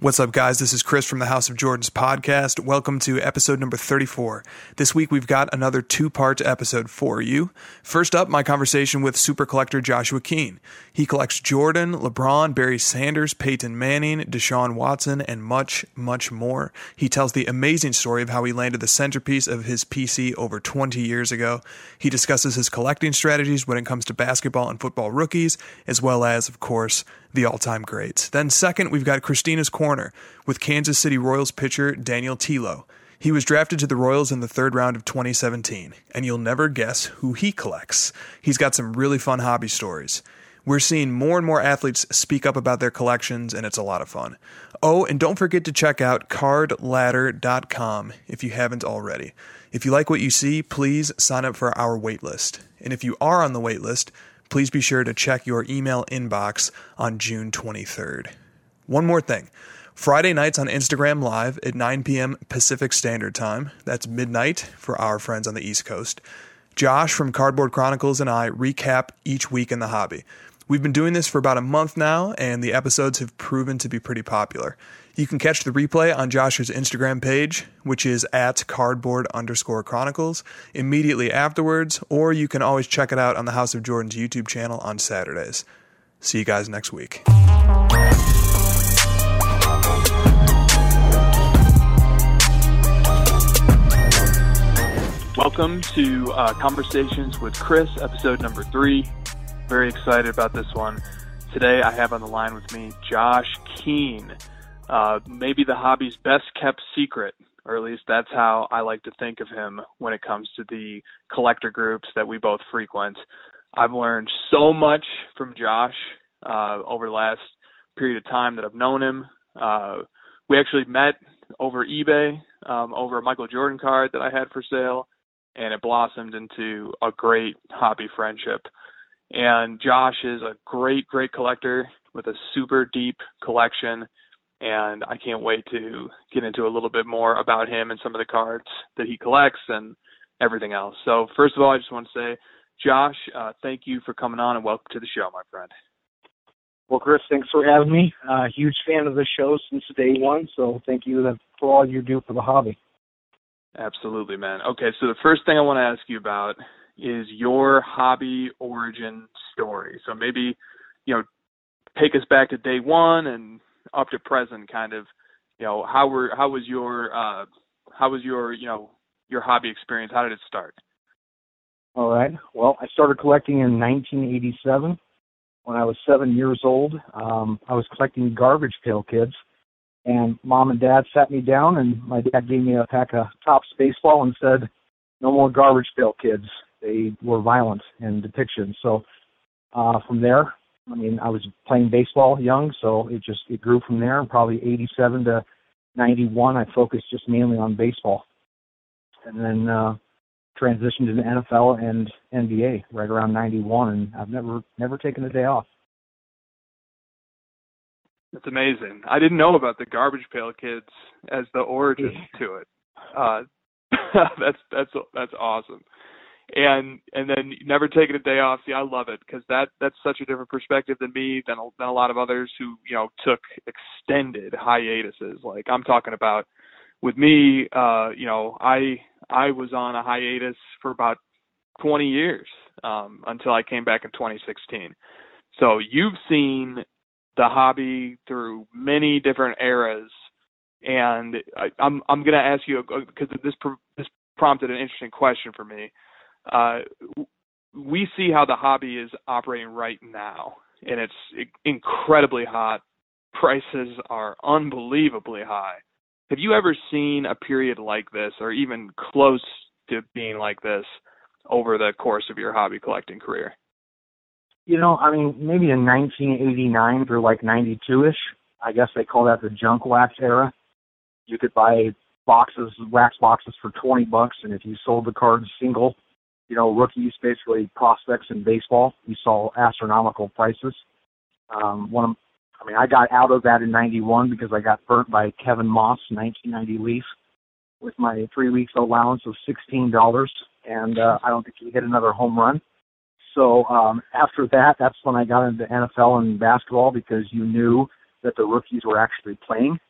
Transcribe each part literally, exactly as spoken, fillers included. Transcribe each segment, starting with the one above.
What's up, guys? This is Chris from the House of Jordans podcast. Welcome to episode number thirty-four. This week, we've got another two-part episode for you. First up, my conversation with super collector Joshua Keene. He collects Jordan, LeBron, Barry Sanders, Peyton Manning, Deshaun Watson, and much, much more. He tells the amazing story of how he landed the centerpiece of his P C over twenty years ago. He discusses his collecting strategies when it comes to basketball and football rookies, as well as, of course, the all-time greats. Then second, we've got Christina's Corner with Kansas City Royals pitcher Daniel Tilo. He was drafted to the Royals in the third round of twenty seventeen, and you'll never guess who he collects. He's got some really fun hobby stories. We're seeing more and more athletes speak up about their collections, and it's a lot of fun. Oh, and don't forget to check out card ladder dot com if you haven't already. If you like what you see, please sign up for our waitlist. And if you are on the waitlist, please be sure to check your email inbox on June twenty-third. One more thing. Friday nights on Instagram Live at nine p.m. Pacific Standard Time, that's midnight for our friends on the East Coast, Josh from Cardboard Chronicles and I recap each week in the hobby. We've been doing this for about a month now, and the episodes have proven to be pretty popular. You can catch the replay on Josh's Instagram page, which is at cardboard underscore chronicles, immediately afterwards, or you can always check it out on the House of Jordan's YouTube channel on Saturdays. See you guys next week. Welcome to uh, Conversations with Chris, episode number three. Very excited about this one. Today I have on the line with me Josh Keene. Uh, maybe the hobby's best kept secret, or at least that's how I like to think of him when it comes to the collector groups that we both frequent. I've learned so much from Josh uh, over the last period of time that I've known him. Uh, we actually met over eBay, um, over a Michael Jordan card that I had for sale, and it blossomed into a great hobby friendship. And Josh is a great, great collector with a super deep collection. And I can't wait to get into a little bit more about him and some of the cards that he collects and everything else. So first of all, I just want to say, Josh, uh, thank you for coming on and welcome to the show, my friend. Well, Chris, thanks for having me. Uh, huge fan of the show since day one, so thank you for all you do for the hobby. Absolutely, man. Okay, so the first thing I want to ask you about is your hobby origin story. So maybe, you know, take us back to day one and up to present, kind of, you know, how were how was your uh, how was your you know your hobby experience? How did it start? All right. Well, I started collecting in nineteen eighty-seven. When I was seven years old, um, I was collecting Garbage Pail Kids, and Mom and Dad sat me down, and my dad gave me a pack of Topps baseball and said, "No more Garbage Pail Kids. They were violent in depiction." So uh, from there, I mean, I was playing baseball young, so it just it grew from there. Probably eighty-seven to ninety-one, I focused just mainly on baseball, and then uh, transitioned to the N F L and N B A right around ninety-one, and I've never never taken a day off. That's amazing. I didn't know about the Garbage Pail Kids as the origin to it. Uh, that's that's that's awesome. And and then never taking a day off. See, I love it because that, that's such a different perspective than me, than, than a lot of others who, you know, took extended hiatuses. Like I'm talking about with me, uh, you know, I I was on a hiatus for about twenty years um, until I came back in twenty sixteen. So you've seen the hobby through many different eras, and I, I'm I'm going to ask you because this this prompted an interesting question for me. Uh, we see how the hobby is operating right now, and it's incredibly hot. Prices are unbelievably high. Have you ever seen a period like this, or even close to being like this, over the course of your hobby collecting career? You know, I mean, maybe in nineteen eighty-nine through like ninety-two-ish, I guess they call that the junk wax era. You could buy boxes, wax boxes for twenty bucks, and if you sold the cards single, you know, rookies, basically prospects in baseball, you saw astronomical prices. Um, one of, I mean, I got out of that in ninety-one because I got burnt by Kevin Moss, nineteen ninety Leaf, with my three weeks allowance of sixteen dollars, and uh, I don't think he hit another home run. So um, after that, that's when I got into N F L and basketball because you knew that the rookies were actually playing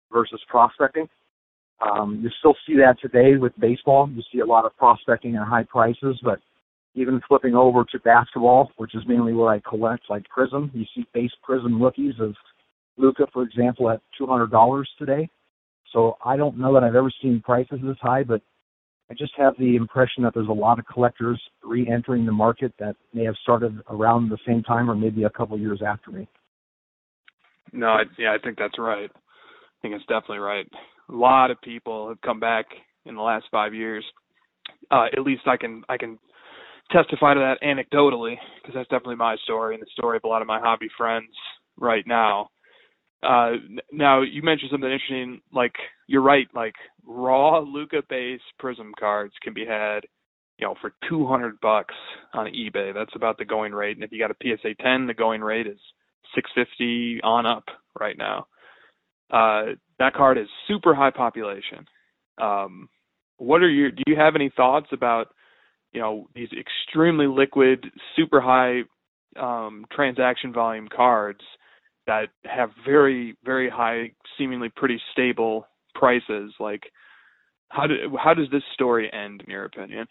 versus prospecting. Um, you still see that today with baseball. You see a lot of prospecting at high prices, but even flipping over to basketball, which is mainly what I collect, like Prism, you see base Prism rookies of Luka, for example, at two hundred dollars today. So I don't know that I've ever seen prices this high, but I just have the impression that there's a lot of collectors re-entering the market that may have started around the same time or maybe a couple years after me. No, I, yeah, I think that's right. I think it's definitely right. A lot of people have come back in the last five years. Uh, at least I can I can testify to that anecdotally, because that's definitely my story and the story of a lot of my hobby friends right now. Uh, now, you mentioned something interesting, like, you're right, like, raw Luka-based Prism cards can be had, you know, for two hundred bucks on eBay. That's about the going rate. And if you got a P S A ten, the going rate is six fifty on up right now. Uh, that card is super high population. Um, what are your, do you have any thoughts about, you know, these extremely liquid, super high um, transaction volume cards that have very, very high, seemingly pretty stable prices? Like, how do how does this story end, in your opinion?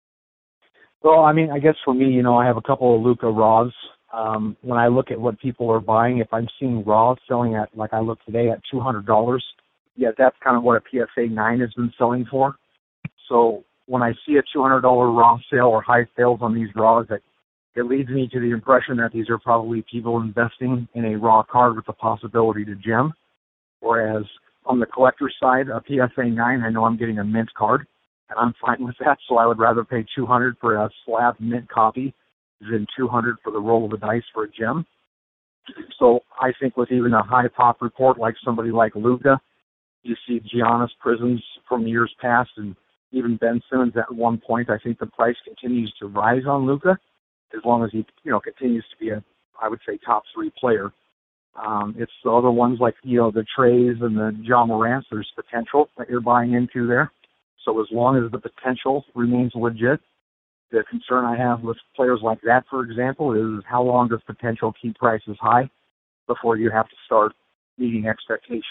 Well, I mean, I guess for me, you know, I have a couple of Luka Raws. Um, when I look at what people are buying, if I'm seeing Raws selling at, like I look today, at two hundred dollars, yeah, that's kind of what a P S A nine has been selling for. So when I see a two hundred dollars Raw sale or high sales on these Raws, that it leads me to the impression that these are probably people investing in a raw card with the possibility to gem. Whereas on the collector side, a P S A nine, I know I'm getting a mint card, and I'm fine with that. So I would rather pay two hundred dollars for a slab mint copy than two hundred dollars for the roll of the dice for a gem. So I think with even a high pop report like somebody like Luka, you see Giannis Prisms from years past, and even Ben Simmons at one point. I think the price continues to rise on Luka, as long as he, you know, continues to be a, I would say, top three player. Um, it's the other ones like, you know, the Trays and the John Morants, there's potential that you're buying into there. So as long as the potential remains legit, the concern I have with players like that, for example, is how long does potential keep prices high before you have to start meeting expectations?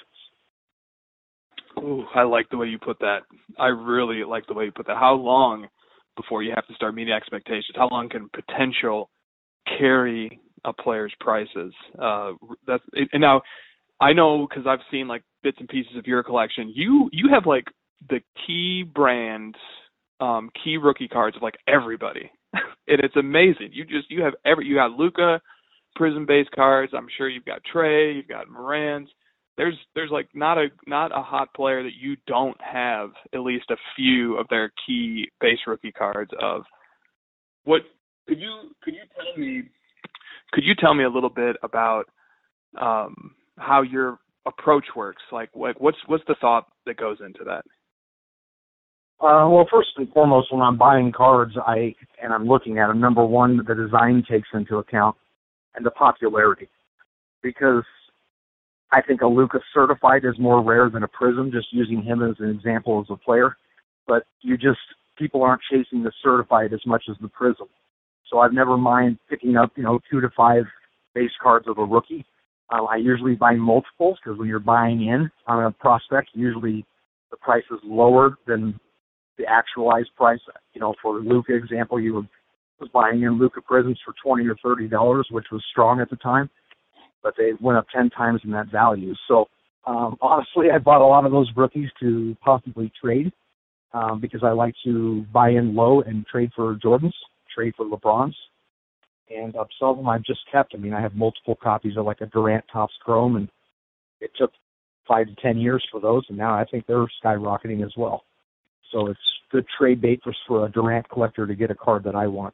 Ooh, I like the way you put that. I really like the way you put that. How long before you have to start meeting expectations? How long can potential carry a player's prices? Uh, that's and now I know, because I've seen like bits and pieces of your collection. You you have like the key brands, um, key rookie cards of like everybody, and it's amazing. You just you have every you got Luka Prism based cards. I'm sure you've got Trey, you've got Morans. There's there's like not a not a hot player that you don't have at least a few of their key base rookie cards of. What could you could you tell me could you tell me a little bit about um, how your approach works? Like like what's what's the thought that goes into that? Uh, well, first and foremost, when I'm buying cards, I and I'm looking at them, number one, the design takes into account and the popularity, because I think a Luka Certified is more rare than a Prism, just using him as an example as a player. But you just, people aren't chasing the Certified as much as the Prism. So I've never mind picking up, you know, two to five base cards of a rookie. Uh, I usually buy multiples, because when you're buying in on a prospect, usually the price is lower than the actualized price. You know, for the Luka example, you were, was buying in Luka Prisms for twenty or thirty dollars, which was strong at the time, but they went up ten times in that value. So um, honestly, I bought a lot of those rookies to possibly trade, um, because I like to buy in low and trade for Jordans, trade for LeBrons, and uh, some of them I've just kept. I mean, I have multiple copies of like a Durant Topps Chrome, and it took five to ten years for those, and now I think they're skyrocketing as well. So it's good trade bait for, for a Durant collector to get a card that I want.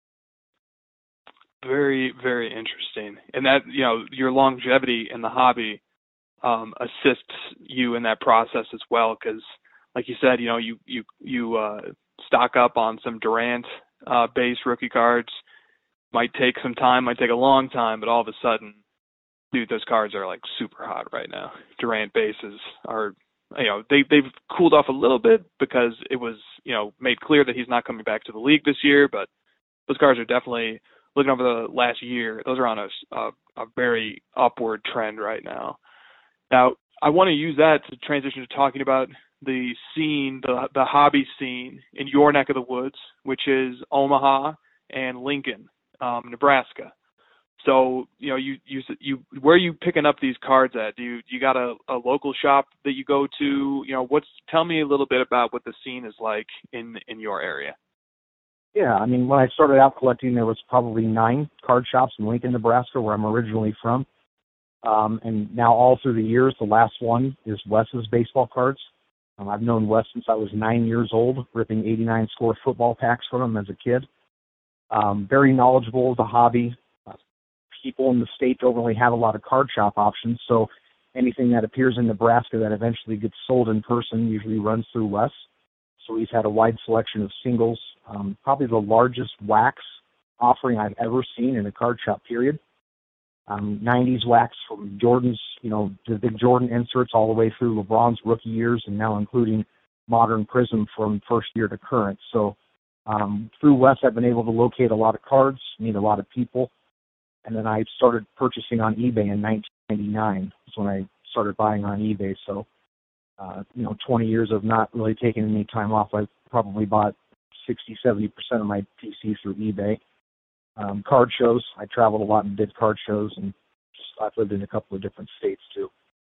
Very, very interesting. And that, you know, your longevity in the hobby um, assists you in that process as well, because, like you said, you know, you you you uh, stock up on some Durant uh, base rookie cards. Might take some time, might take a long time, but all of a sudden, dude, those cards are like super hot right now. Durant bases are, you know, they they've cooled off a little bit because it was, you know, made clear that he's not coming back to the league this year, but those cards are definitely, looking over the last year, those are on a, a, a very upward trend right now. Now, I want to use that to transition to talking about the scene, the the hobby scene in your neck of the woods, which is Omaha and Lincoln, um, Nebraska. So, you know, you, you, you, where are you picking up these cards at? Do you, you got a, a local shop that you go to? You know, what's, tell me a little bit about what the scene is like in, in your area. Yeah, I mean, when I started out collecting, there was probably nine card shops in Lincoln, Nebraska, where I'm originally from. Um, and now all through the years, the last one is Wes's baseball cards. Um, I've known Wes since I was nine years old, ripping eighty-nine score football packs from him as a kid. Um, very knowledgeable as a hobby. People in the state don't really have a lot of card shop options, so anything that appears in Nebraska that eventually gets sold in person usually runs through Wes. So he's had a wide selection of singles, um, probably the largest wax offering I've ever seen in a card shop, period. Um, nineties wax from Jordan's, you know, the big Jordan inserts all the way through LeBron's rookie years and now including modern Prism from first year to current. So um, through Wes, I've been able to locate a lot of cards, meet a lot of people. And then I started purchasing on eBay in nineteen ninety-nine. That's when I started buying on eBay. So, uh, you know, twenty years of not really taking any time off. I've probably bought sixty, seventy percent of my P C through eBay. Um, card shows. I traveled a lot and did card shows, and just, I've lived in a couple of different states too.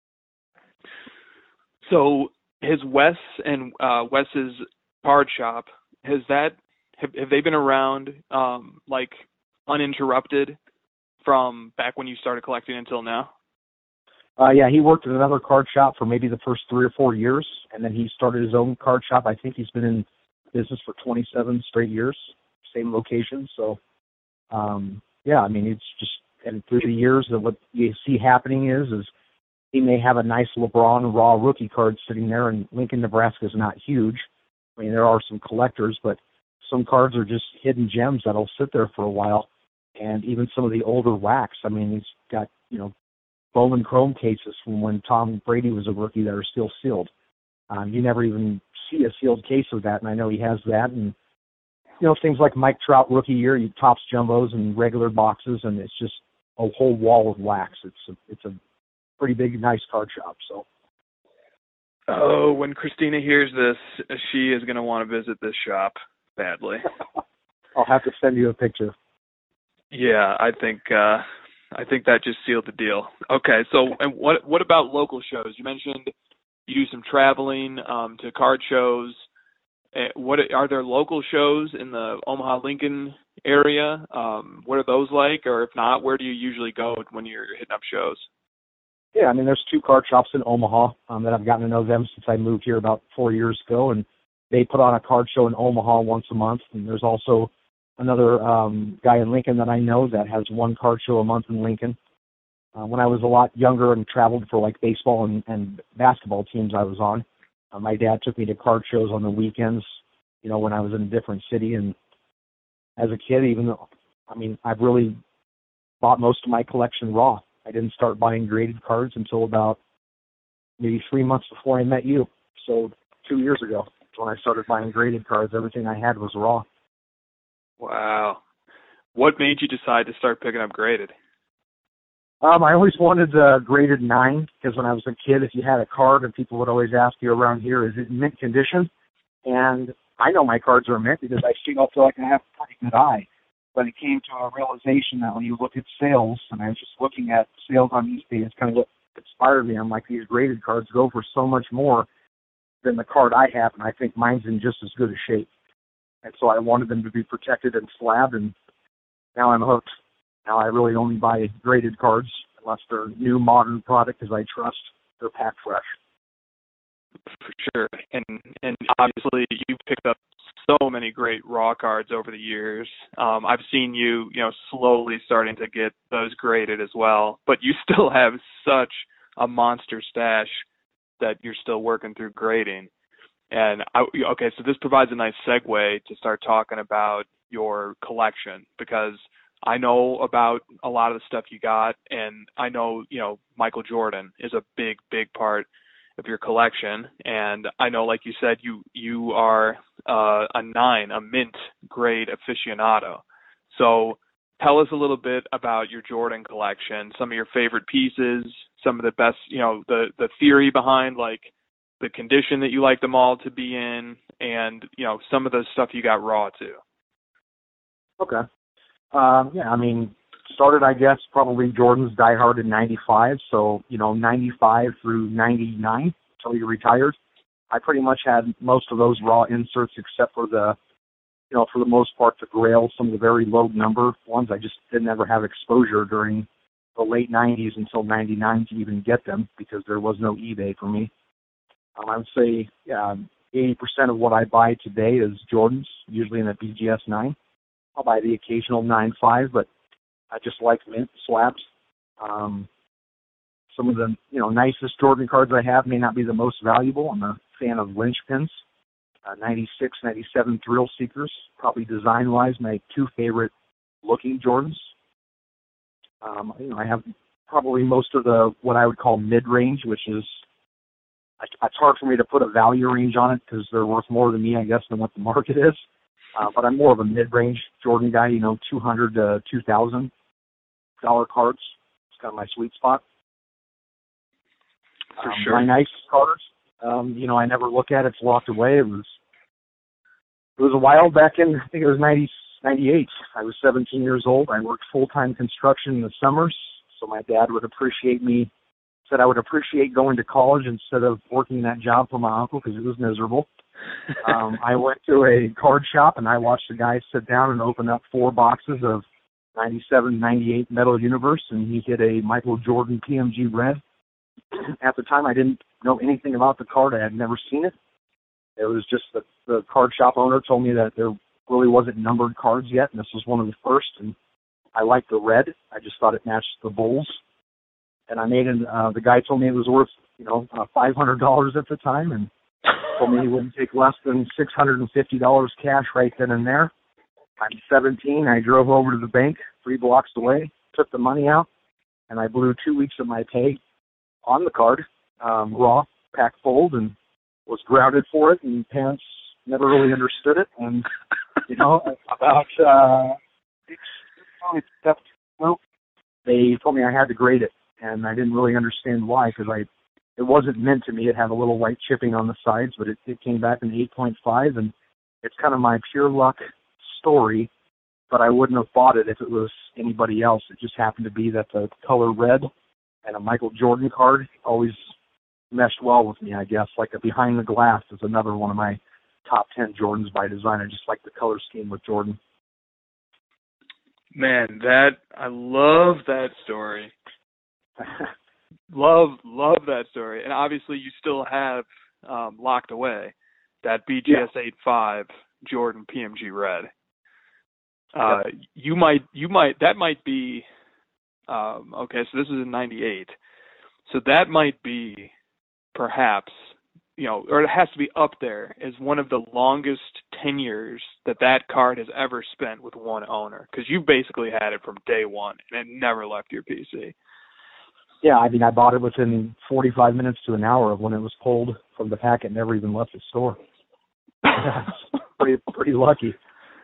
So his Wes and uh, Wes's card shop, has that, have, have they been around um, like uninterrupted from back when you started collecting until now? Uh, yeah, he worked at another card shop for maybe the first three or four years, and then he started his own card shop. I think he's been in business for twenty-seven straight years, same location. So, um, yeah, I mean, it's just, and through the years, that what you see happening is, is he may have a nice LeBron raw rookie card sitting there, and Lincoln, Nebraska is not huge. I mean, there are some collectors, but some cards are just hidden gems that'll sit there for a while. And even some of the older wax, I mean, he's got, you know, Bowman Chrome cases from when Tom Brady was a rookie that are still sealed. Um, you never even see a sealed case of that, and I know he has that. And, you know, things like Mike Trout rookie year, you tops jumbos and regular boxes, and it's just a whole wall of wax. It's a, it's a pretty big, nice card shop. So. Oh, when Christina hears this, she is going to want to visit this shop badly. I'll have to send you a picture. Yeah, I think uh, I think that just sealed the deal. Okay, so and what what about local shows? You mentioned you do some traveling um, to card shows. Uh, what are there local shows in the Omaha Lincoln area? Um, what are those like? Or if not, where do you usually go when you're hitting up shows? Yeah, I mean, there's two card shops in Omaha um, that I've gotten to know them since I moved here about four years ago, and they put on a card show in Omaha once a month. And there's also another um, guy in Lincoln that I know that has one card show a month in Lincoln. Uh, when I was a lot younger and traveled for like baseball and, and basketball teams I was on, uh, my dad took me to card shows on the weekends, you know, when I was in a different city. And as a kid, even though, I mean, I've really bought most of my collection raw. I didn't start buying graded cards until about maybe three months before I met you. So two years ago, when I started buying graded cards, everything I had was raw. Wow. What made you decide to start picking up graded? Um, I always wanted uh, graded nine, because when I was a kid, if you had a card, and people would always ask you around here, is it in mint condition? And I know my cards are mint because I still feel like I have a pretty good eye. But it came to a realization that when you look at sales, and I was just looking at sales on eBay, it's kind of what inspired me. I'm like, these graded cards go for so much more than the card I have, and I think mine's in just as good a shape. And so I wanted them to be protected and slabbed, and now I'm hooked. Now I really only buy graded cards unless they're new, modern product, because I trust they're packed fresh. For sure. And and obviously you've picked up so many great raw cards over the years. Um, I've seen you, you know, slowly starting to get those graded as well, but you still have such a monster stash that you're still working through grading. And, I, okay, so this provides a nice segue to start talking about your collection, because I know about a lot of the stuff you got, and I know, you know, Michael Jordan is a big, big part of your collection. And I know, like you said, you, you are uh, a nine, a mint grade aficionado. So tell us a little bit about your Jordan collection, some of your favorite pieces, some of the best, you know, the, the theory behind like the condition that you like them all to be in, and, you know, some of the stuff you got raw too. Okay. Um, yeah, I mean, started, I guess, probably Jordan's Die Hard in ninety-five. So, you know, ninety-five through ninety-nine until he retired. I pretty much had most of those raw inserts except for the, you know, for the most part, the Grail, some of the very low number ones. I just didn't ever have exposure during the late nineties until ninety-nine to even get them because there was no eBay for me. Um, I would say yeah, eighty percent of what I buy today is Jordans, usually in a B G S nine. I'll buy the occasional nine five, but I just like mint slabs. Um, some of the, you know, nicest Jordan cards I have may not be the most valuable. I'm a fan of linchpins. Uh, ninety-six, ninety-seven Thrill Seekers, probably design-wise, my two favorite looking Jordans. Um, you know, I have probably most of the, what I would call mid-range, which is, it's hard for me to put a value range on it because they're worth more to me, I guess, than what the market is. Uh, but I'm more of a mid-range Jordan guy, you know, two hundred to two thousand dollars cards. It's kind of my sweet spot. For um, sure. My nice cards, um, you know, I never look at it. It's locked away. It was it was a while back in, I think it was ninety, ninety-eight. I was seventeen years old. I worked full-time construction in the summers, so my dad would appreciate me, said I would appreciate going to college instead of working that job for my uncle because it was miserable. um, I went to a card shop and I watched the guy sit down and open up four boxes of ninety-seven, ninety-eight Metal Universe, and he hit a Michael Jordan P M G Red. At the time, I didn't know anything about the card. I had never seen it. It was just that the card shop owner told me that there really wasn't numbered cards yet, and this was one of the first, and I liked the red. I just thought it matched the Bulls. And I made an, uh, the guy told me it was worth, you know, uh, five hundred dollars at the time, and told me he wouldn't take less than six hundred fifty dollars cash right then and there. I'm seventeen. I drove over to the bank three blocks away, took the money out, and I blew two weeks of my pay on the card, um, raw, pack fold, and was grounded for it, and parents never really understood it. And, you know, about uh, well, they told me I had to grade it, and I didn't really understand why, because I it wasn't meant to me. It had a little white chipping on the sides, but it, it came back an eight point five, and it's kind of my pure luck story, but I wouldn't have bought it if it was anybody else. It just happened to be that the color red and a Michael Jordan card always meshed well with me, I guess. Like a Behind the Glass is another one of my top ten Jordans by design. I just like the color scheme with Jordan. Man, that, I love that story. love, love that story. And obviously you still have um, locked away that B G S yeah. eight five Jordan P M G Red. Uh, yep. You might, you might, that might be, um, okay, so this is in ninety-eight. So that might be perhaps, you know, or it has to be up there as one of the longest tenures that that card has ever spent with one owner, because you basically had it from day one and it never left your P C. Yeah, I mean, I bought it within forty-five minutes to an hour of when it was pulled from the packet, never even left the store. pretty, pretty lucky.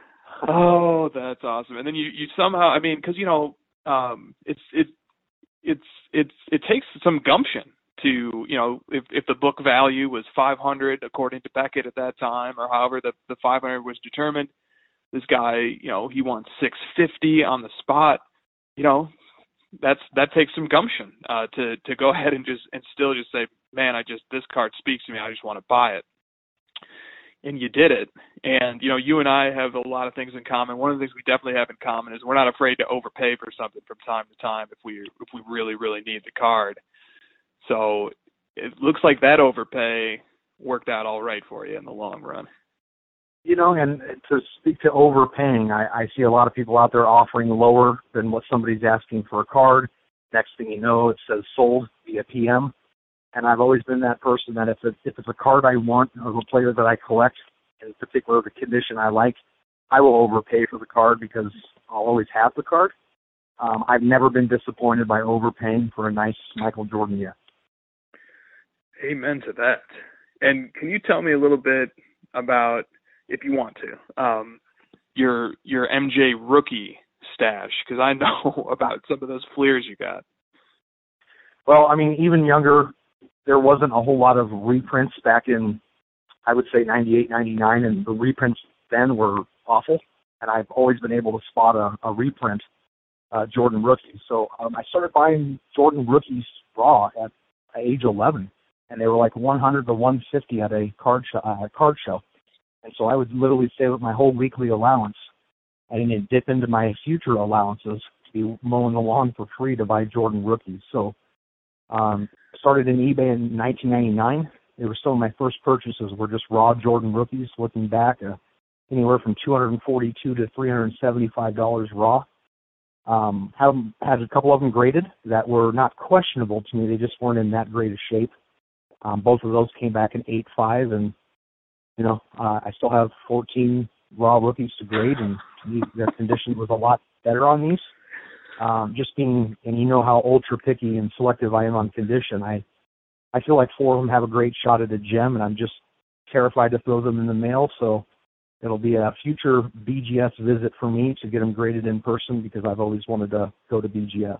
Oh, that's awesome. And then you, you somehow, I mean, because, you know, um, it's, it, it's, it's, it takes some gumption to, you know, if, if the book value was five hundred according to Beckett at that time, or however the, the five hundred was determined, this guy, you know, he wants six fifty on the spot, you know, that's, that takes some gumption, uh, to, to go ahead and just, and still just say, man, I just, this card speaks to me. I just want to buy it. And you did it. And, you know, you and I have a lot of things in common. One of the things we definitely have in common is we're not afraid to overpay for something from time to time if we, if we really, really need the card. So it looks like that overpay worked out all right for you in the long run. You know, and to speak to overpaying, I, I see a lot of people out there offering lower than what somebody's asking for a card. Next thing you know, it says sold via P M. And I've always been that person that if, it, if it's a card I want of a player that I collect, in particular the condition I like, I will overpay for the card because I'll always have the card. Um, I've never been disappointed by overpaying for a nice Michael Jordan yet. Amen to that. And can you tell me a little bit about, if you want to, um, your your M J rookie stash? Because I know about some of those Fleers you got. Well, I mean, even younger, there wasn't a whole lot of reprints back in, I would say, ninety-eight, ninety-nine, and the reprints then were awful. And I've always been able to spot a, a reprint uh, Jordan rookie. So um, I started buying Jordan rookies raw at, at age eleven, and they were like one hundred to one fifty at a card show. Uh, card show. And so I would literally save up my whole weekly allowance and then dip into my future allowances to be mowing the lawn for free to buy Jordan rookies. So um, started in eBay in nineteen ninety-nine. They were some of my first purchases were just raw Jordan rookies. Looking back, uh, anywhere from two hundred forty-two to three hundred seventy-five dollars raw. Um, have, had a couple of them graded that were not questionable to me. They just weren't in that great a shape. Um, both of those came back in eight five, and you know uh, I still have fourteen raw rookies to grade, and the condition was a lot better on these. Um, just being, and you know how ultra picky and selective I am on condition. I I feel like four of them have a great shot at a gem, and I'm just terrified to throw them in the mail. So it'll be a future B G S visit for me to get them graded in person because I've always wanted to go to B G S.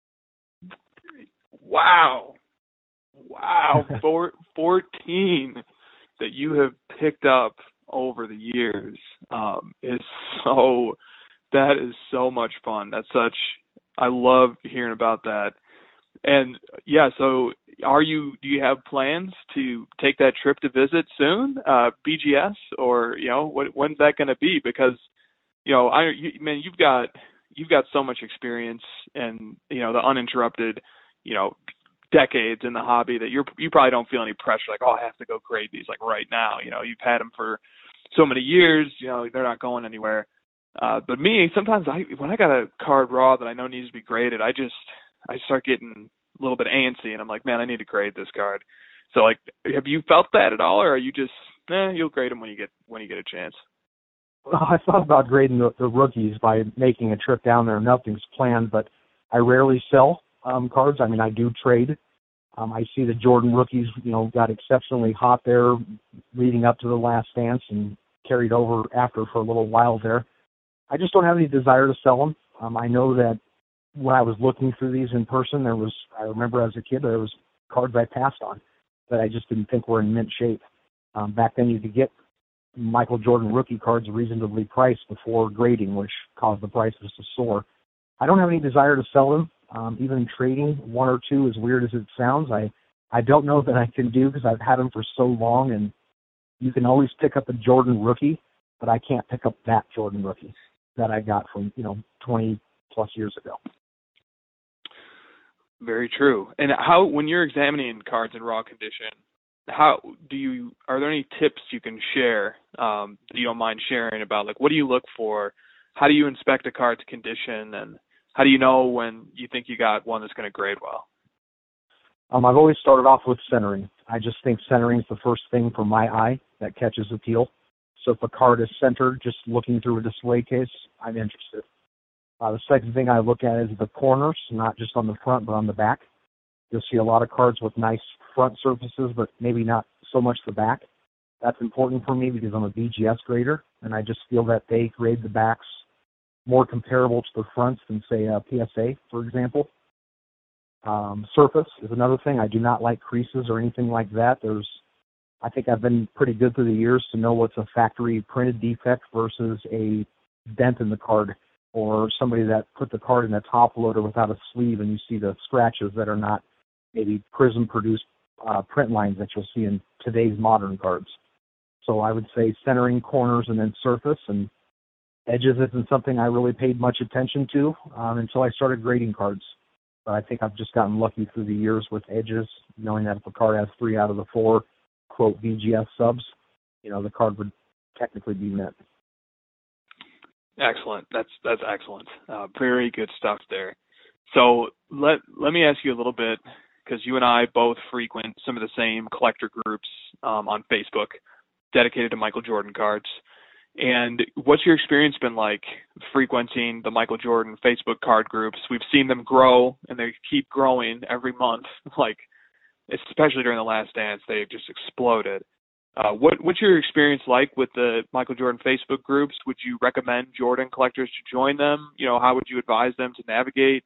Wow. Wow. Four, fourteen that you have picked up over the years um, is so, that is so much fun. That's such, I love hearing about that. And yeah, so are you, do you have plans to take that trip to visit soon, uh, B G S, or, you know, what, when's that going to be? Because, you know, I, you, man, you've got, you've got so much experience and, you know, the uninterrupted, you know, decades in the hobby that you're, you probably don't feel any pressure, like, oh, I have to go grade these like right now. You know, you've had them for so many years, you know, they're not going anywhere. Uh, but me, sometimes I, when I got a card raw that I know needs to be graded, I just, I start getting a little bit antsy, and I'm like, man, I need to grade this card. So, like, have you felt that at all, or are you just, eh, you'll grade them when you get when you get a chance? Well, I thought about grading the, the rookies by making a trip down there. Nothing's planned, but I rarely sell um, cards. I mean, I do trade. Um, I see the Jordan rookies, you know, got exceptionally hot there leading up to the last dance and carried over after for a little while there. I just don't have any desire to sell them. Um, I know that when I was looking through these in person, there was, I remember as a kid, there was cards I passed on that I just didn't think were in mint shape. Um, back then you could get Michael Jordan rookie cards reasonably priced before grading, which caused the prices to soar. I don't have any desire to sell them. Um, even trading one or two, as weird as it sounds, I, I don't know that I can do because I've had them for so long, and you can always pick up a Jordan rookie, but I can't pick up that Jordan rookie that I got from, you know, twenty plus years ago. Very true. And how, when you're examining cards in raw condition, how do you, are there any tips you can share um, that you don't mind sharing about, like, what do you look for? How do you inspect a card's condition, and how do you know when you think you got one that's going to grade well? Um, I've always started off with centering. I just think centering is the first thing for my eye that catches appeal. So if a card is centered, just looking through a display case, I'm interested. Uh, the second thing I look at is the corners, not just on the front, but on the back. You'll see a lot of cards with nice front surfaces, but maybe not so much the back. That's important for me because I'm a B G S grader, and I just feel that they grade the backs more comparable to the fronts than, say, a P S A, for example. Um, surface is another thing. I do not like creases or anything like that. There's, I think I've been pretty good through the years to know what's a factory printed defect versus a dent in the card, or somebody that put the card in a top loader without a sleeve and you see the scratches that are not maybe Prism-produced uh, print lines that you'll see in today's modern cards. So I would say centering, corners, and then surface, and edges isn't something I really paid much attention to um, until I started grading cards. But I think I've just gotten lucky through the years with edges, knowing that if a card has three out of the four, quote, B G S subs, you know, the card would technically be mint. Excellent. That's that's excellent. Uh, very good stuff there. So let let me ask you a little bit, because you and I both frequent some of the same collector groups um, on Facebook dedicated to Michael Jordan cards. And what's your experience been like frequenting the Michael Jordan Facebook card groups? We've seen them grow, and they keep growing every month. Like, especially during the last dance, they've just exploded. Uh, what what's your experience like with the Michael Jordan Facebook groups? Would you recommend Jordan collectors to join them? You know, how would you advise them to navigate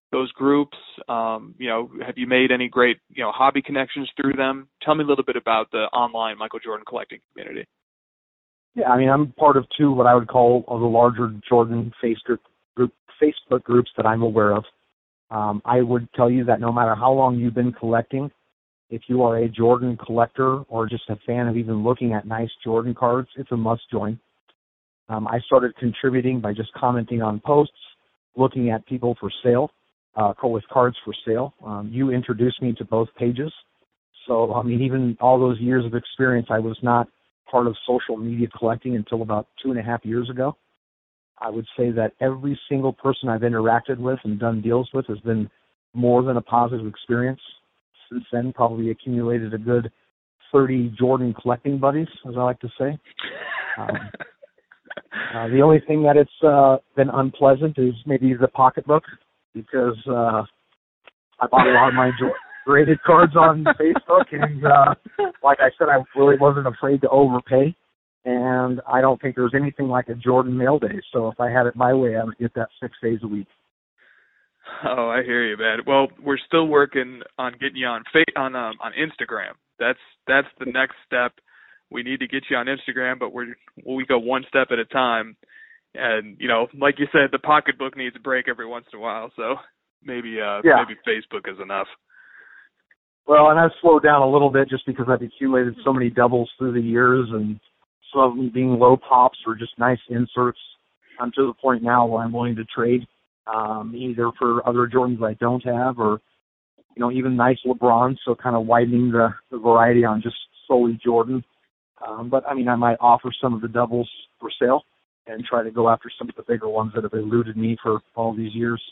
those groups? Um, you know, have you made any great, you know, hobby connections through them? Tell me a little bit about the online Michael Jordan collecting community. Yeah, I mean, I'm part of two what I would call of the larger Jordan Facebook group, Facebook groups that I'm aware of. Um, I would tell you that no matter how long you've been collecting, if you are a Jordan collector or just a fan of even looking at nice Jordan cards, it's a must join. Um, I started contributing by just commenting on posts, looking at people for sale, uh, with cards for sale. Um, you introduced me to both pages. So, I mean, even all those years of experience, I was not part of social media collecting until about two and a half years ago. I would say that every single person I've interacted with and done deals with has been more than a positive experience. Since then, probably accumulated a good thirty Jordan collecting buddies, as I like to say. Um, uh, the only thing that it's uh, been unpleasant is maybe the pocketbook, because uh, I bought a lot of my jo- graded cards on Facebook, and uh, like I said, I really wasn't afraid to overpay. And I don't think there's anything like a Jordan mail day. So if I had it my way, I would get that six days a week. Oh, I hear you, man. Well, we're still working on getting you on fa- on um, on Instagram. That's that's the next step. We need to get you on Instagram, but we're we go one step at a time. And you know, like you said, the pocketbook needs a break every once in a while. So maybe uh, yeah. maybe Facebook is enough. Well, and I've slowed down a little bit just because I've accumulated so many doubles through the years, and some of them being low pops or just nice inserts. I'm to the point now where I'm willing to trade, um, either for other Jordans I don't have, or you know, even nice LeBrons. So kind of widening the, the variety on just solely Jordan. Um, but I mean, I might offer some of the doubles for sale and try to go after some of the bigger ones that have eluded me for all these years.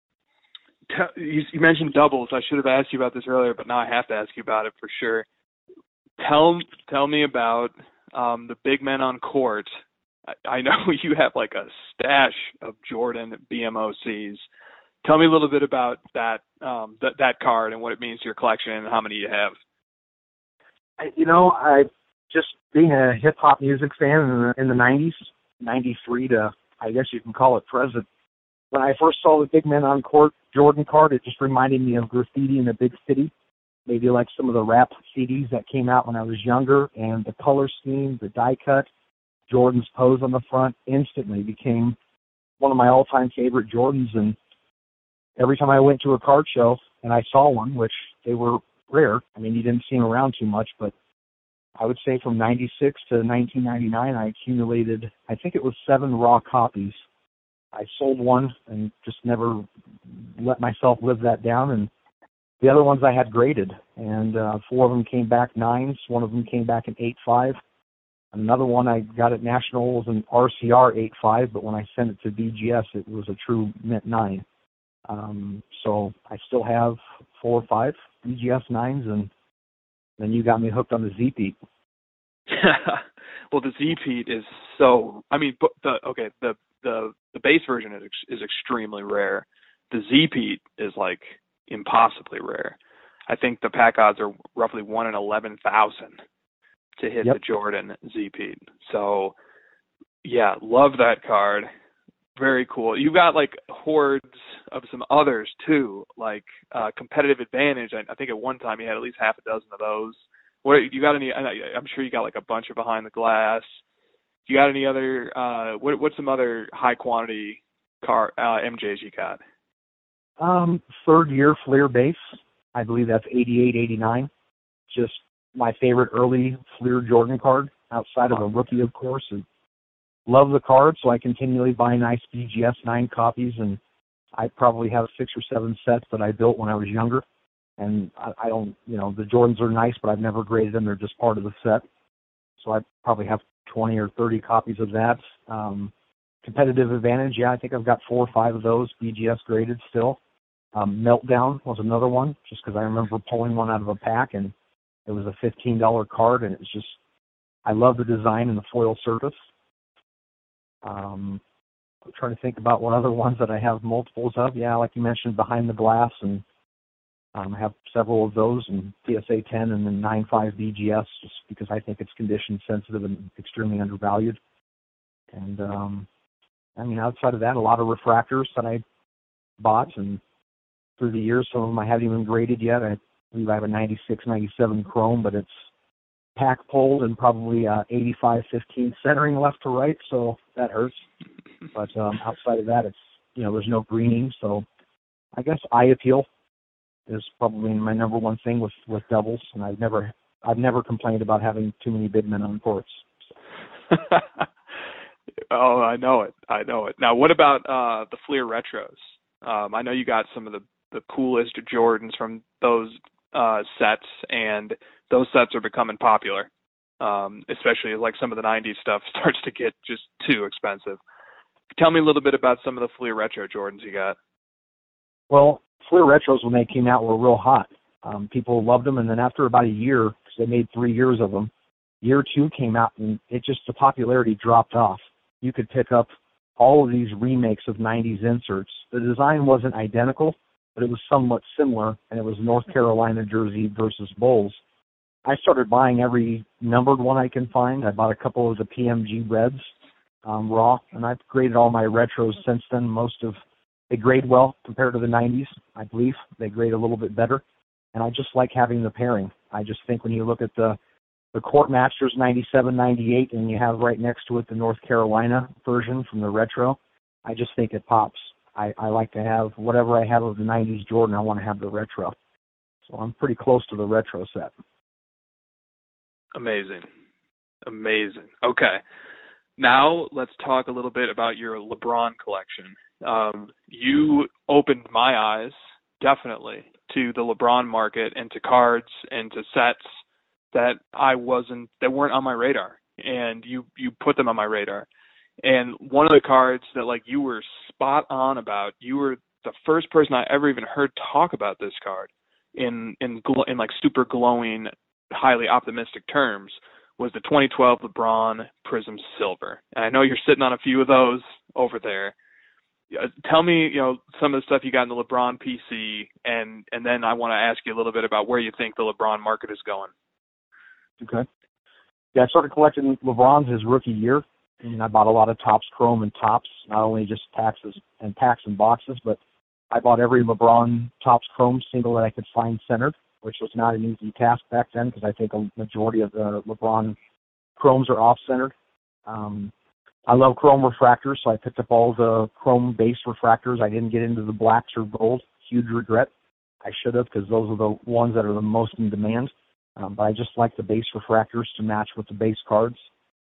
You mentioned doubles. I should have asked you about this earlier, but now I have to ask you about it for sure. Tell tell me about um, the big men on court. I, I know you have like a stash of Jordan B M O Cs. Tell me a little bit about that um, th- that card and what it means to your collection and how many you have. I, you know, I just being a hip hop music fan in the, in the nineties, ninety-three to I guess you can call it present. When I first saw the big men on court Jordan card, it just reminded me of graffiti in a big city. Maybe like some of the rap C Ds that came out when I was younger, and the color scheme, the die cut, Jordan's pose on the front instantly became one of my all-time favorite Jordans. And every time I went to a card show and I saw one, which they were rare, I mean, you didn't see them around too much, but I would say from ninety-six to nineteen ninety-nine, I accumulated, I think it was seven raw copies. I sold one and just never let myself live that down. And the other ones I had graded, and uh, four of them came back nines. One of them came back an eight five. Another one I got at National was an R C R eight five, but when I sent it to B G S, it was a true mint nine. Um, so I still have four or five B G S nines, and then you got me hooked on the Z-Peat. Well, the Z-Peat is so, I mean, the okay, the the, the base version is is extremely rare. The Z-Peat is like impossibly rare. I think the pack odds are roughly one in eleven thousand to hit yep. the Jordan Z-Peat. So, yeah, love that card. Very cool. You've got like hordes of some others too, like uh, Competitive Advantage. I, I think at one time you had at least half a dozen of those. What you got any? I'm sure you got like a bunch of Behind the Glass. You got any other? Uh, what what's some other high quantity car uh, M Js you got? Um, third year Fleer base. I believe that's eighty-eight, eighty-nine. Just my favorite early Fleer Jordan card outside of a rookie, of course. And love the card, so I continually buy nice B G S nine copies, and I probably have six or seven sets that I built when I was younger. And I, I don't, you know, the Jordans are nice, but I've never graded them. They're just part of the set. So I probably have twenty or thirty copies of that. Um, Competitive Advantage, yeah, I think I've got four or five of those B G S graded still. Um, Meltdown was another one, just because I remember pulling one out of a pack, and it was a fifteen dollar card, and it's just, I love the design and the foil surface. Um, I'm trying to think about what other ones that I have multiples of. Yeah, like you mentioned, Behind the Glass, and um, I have several of those, and P S A ten and then nine five B G S, just because I think it's condition sensitive and extremely undervalued. And, um, I mean, outside of that, a lot of refractors that I bought, and through the years. Some of them I haven't even graded yet. I believe I have a ninety-six, ninety-seven chrome, but it's pack pulled and probably uh, eighty-five fifteen centering left to right, so that hurts. But um, outside of that, it's, you know, there's no greening, so I guess eye appeal is probably my number one thing with, with doubles, and I've never I've never complained about having too many big men on courts. So. Oh, I know it. I know it. Now, what about uh, the Fleer Retros? Um, I know you got some of the, the coolest Jordans from those uh, sets, and those sets are becoming popular, um, especially as like some of the nineties stuff starts to get just too expensive. Tell me a little bit about some of the Fleer Retro Jordans you got. Well, Fleer Retros, when they came out, were real hot. Um, people loved them, and then after about a year, because they made three years of them, year two came out, and it just, the popularity dropped off. You could pick up all of these remakes of nineties inserts. The design wasn't identical, but it was somewhat similar, and it was North Carolina jersey versus Bulls. I started buying every numbered one I can find. I bought a couple of the P M G Reds um, raw, and I've graded all my retros since then. Most of they grade well compared to the nineties, I believe. They grade a little bit better, and I just like having the pairing. I just think when you look at the the Court Masters ninety-seven, ninety-eight, and you have right next to it the North Carolina version from the retro, I just think it pops. I, I like to have whatever I have of the nineties Jordan, I want to have the retro. So I'm pretty close to the retro set. Amazing. Amazing. Okay. Now let's talk a little bit about your LeBron collection. Um, you opened my eyes, definitely, to the LeBron market and to cards and to sets that I wasn't, that weren't on my radar, and you, you put them on my radar. And one of the cards that like you were spot on about, you were the first person I ever even heard talk about this card in, in, gl- in like super glowing, highly optimistic terms, was the twenty twelve LeBron Prism Silver. And I know you're sitting on a few of those over there. Uh, tell me, you know, some of the stuff you got in the LeBron P C, and, and then I want to ask you a little bit about where you think the LeBron market is going. Okay. Yeah, I started collecting LeBron's his rookie year, and I bought a lot of Topps Chrome and Topps, not only just packs and packs and boxes, but I bought every LeBron Topps Chrome single that I could find centered, which was not an easy task back then because I think a majority of the LeBron Chromes are off-centered. Um, I love Chrome refractors, so I picked up all the Chrome-based refractors. I didn't get into the blacks or gold. Huge regret. I should have, because those are the ones that are the most in demand. Um, but I just like the base refractors to match with the base cards.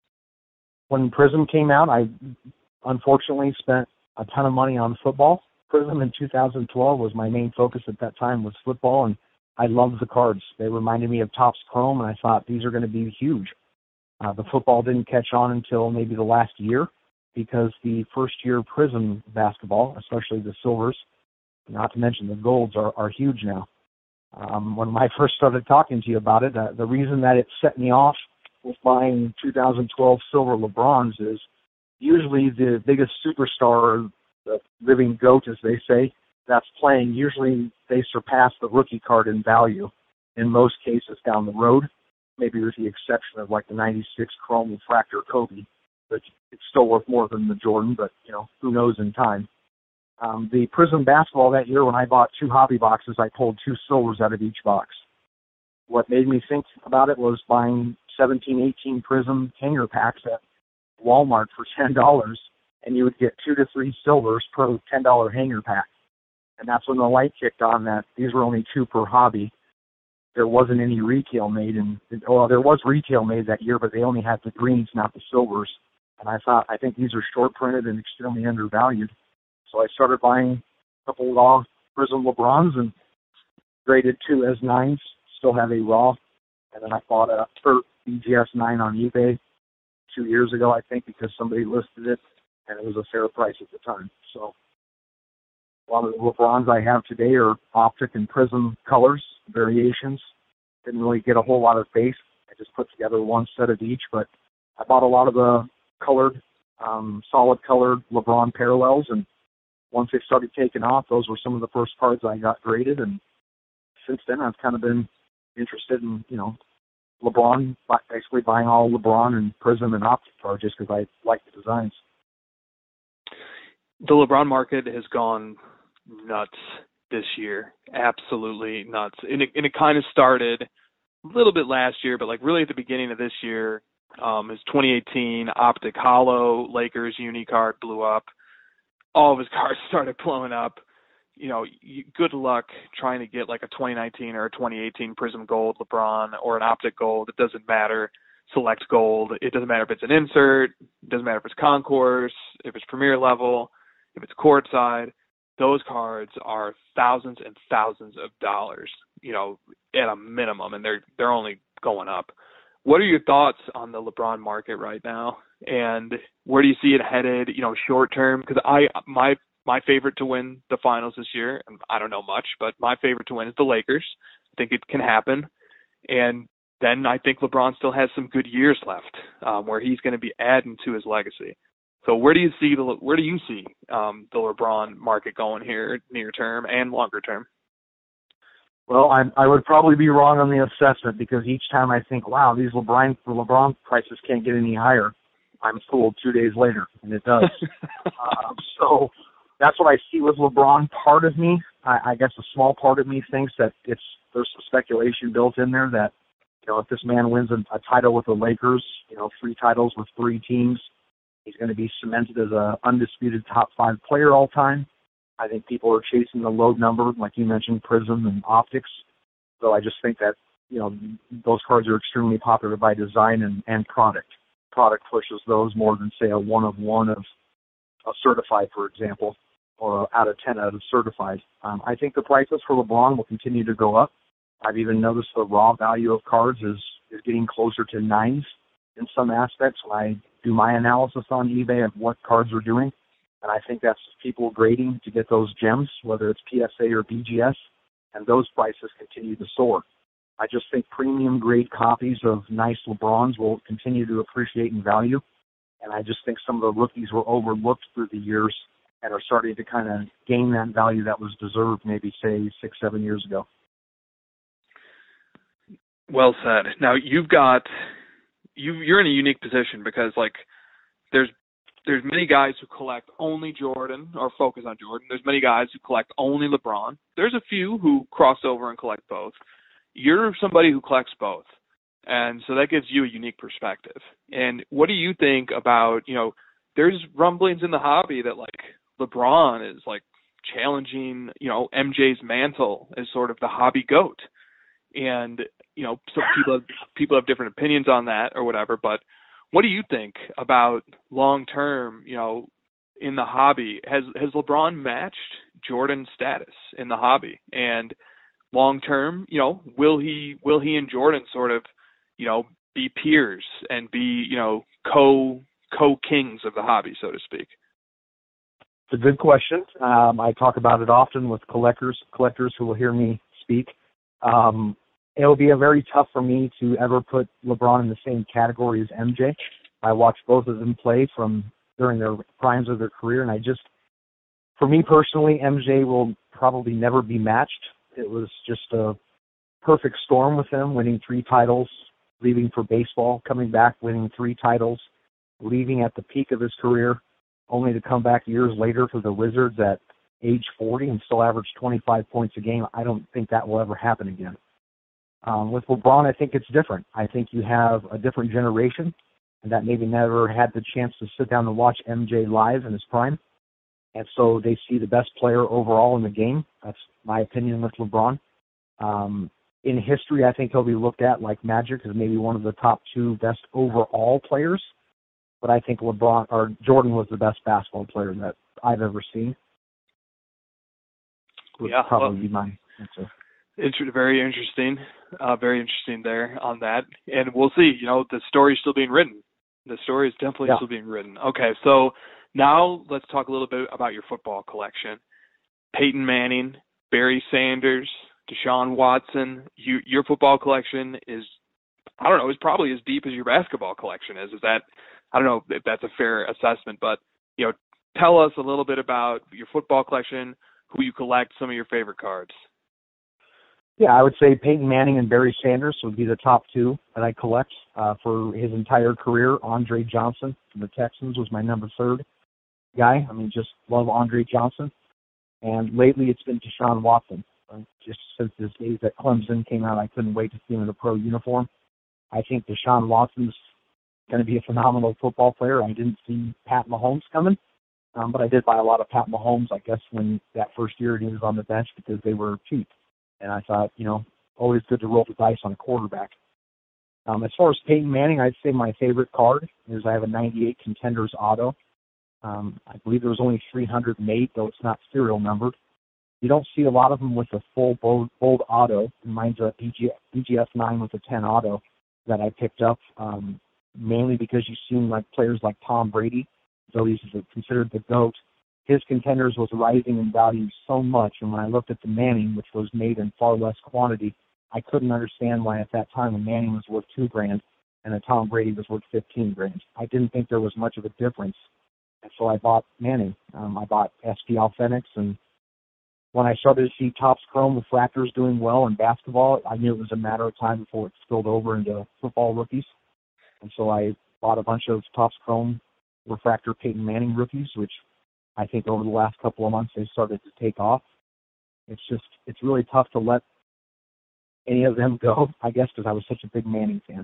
When Prism came out, I unfortunately spent a ton of money on football. Prism in two thousand twelve was my main focus at that time, was football, and I loved the cards. They reminded me of Topps Chrome, and I thought these are going to be huge. Uh, the football didn't catch on until maybe the last year, because the first year Prism basketball, especially the silvers, not to mention the golds, are, are huge now. Um, when I first started talking to you about it, uh, the reason that it set me off with buying two thousand twelve silver LeBrons is usually the biggest superstar, the living GOAT, as they say, that's playing, usually they surpass the rookie card in value in most cases down the road, maybe with the exception of like the ninety-six Chrome Refractor Kobe, but it's still worth more than the Jordan, but, you know, who knows in time. Um, the Prism basketball that year, when I bought two hobby boxes, I pulled two silvers out of each box. What made me think about it was buying seventeen, eighteen Prism hanger packs at Walmart for ten dollars, and you would get two to three silvers per ten dollar hanger pack. And that's when the light kicked on that these were only two per hobby. There wasn't any retail made, and well, there was retail made that year, but they only had the greens, not the silvers. And I thought, I think these are short printed and extremely undervalued. So I started buying a couple raw Prism LeBrons and graded two as nines, still have a raw. And then I bought a Hurt B G S nine on eBay two years ago, I think, because somebody listed it, and it was a fair price at the time. So a lot of the LeBrons I have today are optic and Prism colors, variations. Didn't really get a whole lot of base. I just put together one set of each, but I bought a lot of the colored, um, solid colored LeBron parallels, and once they started taking off, those were some of the first cards I got graded, and since then I've kind of been interested in, you know, LeBron, basically buying all LeBron and Prism and optic cards just because I like the designs. The LeBron market has gone nuts this year. Absolutely nuts. And it, and it kind of started a little bit last year, but like really at the beginning of this year, um, his twenty eighteen Optic Hollow Lakers uni card blew up. All of his cards started blowing up. You know, you, good luck trying to get like a twenty nineteen or a twenty eighteen Prism Gold LeBron or an Optic Gold. It doesn't matter. Select Gold. It doesn't matter if it's an insert. It doesn't matter if it's concourse, if it's premier level, if it's courtside. Those cards are thousands and thousands of dollars, you know, at a minimum, and they're they're only going up. What are your thoughts on the LeBron market right now, and where do you see it headed? You know, short term, because I my my favorite to win the finals this year, and I don't know much, but my favorite to win is the Lakers. I think it can happen, and then I think LeBron still has some good years left, um, where he's going to be adding to his legacy. So where do you see the where do you see um, the LeBron market going here, near term and longer term? Well, I, I would probably be wrong on the assessment, because each time I think, wow, these LeBron LeBron prices can't get any higher, I'm fooled two days later, and it does. um, so that's what I see with LeBron. Part of me, I, I guess a small part of me thinks that it's there's some speculation built in there that, you know, if this man wins a, a title with the Lakers, you know, three titles with three teams, he's going to be cemented as an undisputed top five player all time. I think people are chasing the low number, like you mentioned, Prism and Optics. So I just think that, you know, those cards are extremely popular by design and, and product. Product pushes those more than, say, a one of one of a certified, for example, or a out of ten out of certified. Um, I think the prices for LeBron will continue to go up. I've even noticed the raw value of cards is, is getting closer to nines in some aspects when I do my analysis on eBay of what cards are doing. And I think that's people grading to get those gems, whether it's P S A or B G S, and those prices continue to soar. I just think premium grade copies of nice LeBrons will continue to appreciate in value. And I just think some of the rookies were overlooked through the years and are starting to kind of gain that value that was deserved maybe, say, six, seven years ago. Well said. Now, you've got, you, you're in a unique position because, like, there's there's many guys who collect only Jordan or focus on Jordan. There's many guys who collect only LeBron. There's a few who cross over and collect both. You're somebody who collects both, and so that gives you a unique perspective. And what do you think about, you know, there's rumblings in the hobby that, like, LeBron is, like, challenging, you know, M J's mantle as sort of the hobby GOAT. And, you know, some people have, people have different opinions on that or whatever, but what do you think about long-term, you know, in the hobby? Has has LeBron matched Jordan's status in the hobby? And long-term, you know, will he will he and Jordan sort of, you know, be peers and be, you know, co co-kings of the hobby, so to speak? It's a good question. Um, I talk about it often with collectors, collectors who will hear me speak. Um, It'll be a very tough for me to ever put LeBron in the same category as M J. I watched both of them play from during their primes of their career, and I just, for me personally, M J will probably never be matched. It was just a perfect storm with him, winning three titles, leaving for baseball, coming back, winning three titles, leaving at the peak of his career, only to come back years later for the Wizards at age forty and still average twenty-five points a game. I don't think that will ever happen again. Um, with LeBron, I think it's different. I think you have a different generation and that maybe never had the chance to sit down and watch M J live in his prime. And so they see the best player overall in the game. That's my opinion with LeBron. Um, in history, I think he'll be looked at like Magic as maybe one of the top two best overall players. But I think LeBron or Jordan was the best basketball player that I've ever seen. Would yeah, probably well, be my answer. Inter- very interesting. Uh, very interesting there on that. And we'll see, you know, the story's still being written. The story is definitely yeah. still being written. Okay, so now let's talk a little bit about your football collection. Peyton Manning, Barry Sanders, Deshaun Watson. You, your football collection is, I don't know, is probably as deep as your basketball collection is. Is that, I don't know if that's a fair assessment, but, you know, tell us a little bit about your football collection, who you collect, some of your favorite cards. Yeah, I would say Peyton Manning and Barry Sanders would be the top two that I collect uh, for his entire career. Andre Johnson from the Texans was my number third guy. I mean, just love Andre Johnson. And lately it's been Deshaun Watson. Uh, just since his days at Clemson came out, I couldn't wait to see him in a pro uniform. I think Deshaun Watson's going to be a phenomenal football player. I didn't see Pat Mahomes coming, um, but I did buy a lot of Pat Mahomes, I guess, when that first year he was on the bench because they were cheap. And I thought, you know, always good to roll the dice on a quarterback. Um, as far as Peyton Manning, I'd say my favorite card is I have a ninety-eight Contenders auto. Um, I believe there was only three hundred made, though it's not serial numbered. You don't see a lot of them with a full bold, bold auto. Mine's a B G S nine with a ten auto that I picked up, um, mainly because you've seen like players like Tom Brady, though he's considered the GOAT. His Contenders was rising in value so much, and when I looked at the Manning, which was made in far less quantity, I couldn't understand why at that time a Manning was worth two grand and a Tom Brady was worth fifteen grand. I didn't think there was much of a difference, and so I bought Manning. Um, I bought S P Authentics, and when I started to see Topps Chrome refractors doing well in basketball, I knew it was a matter of time before it spilled over into football rookies, and so I bought a bunch of Topps Chrome refractor Peyton Manning rookies, which I think over the last couple of months they started to take off. It's just, it's really tough to let any of them go, I guess, because I was such a big Manning fan.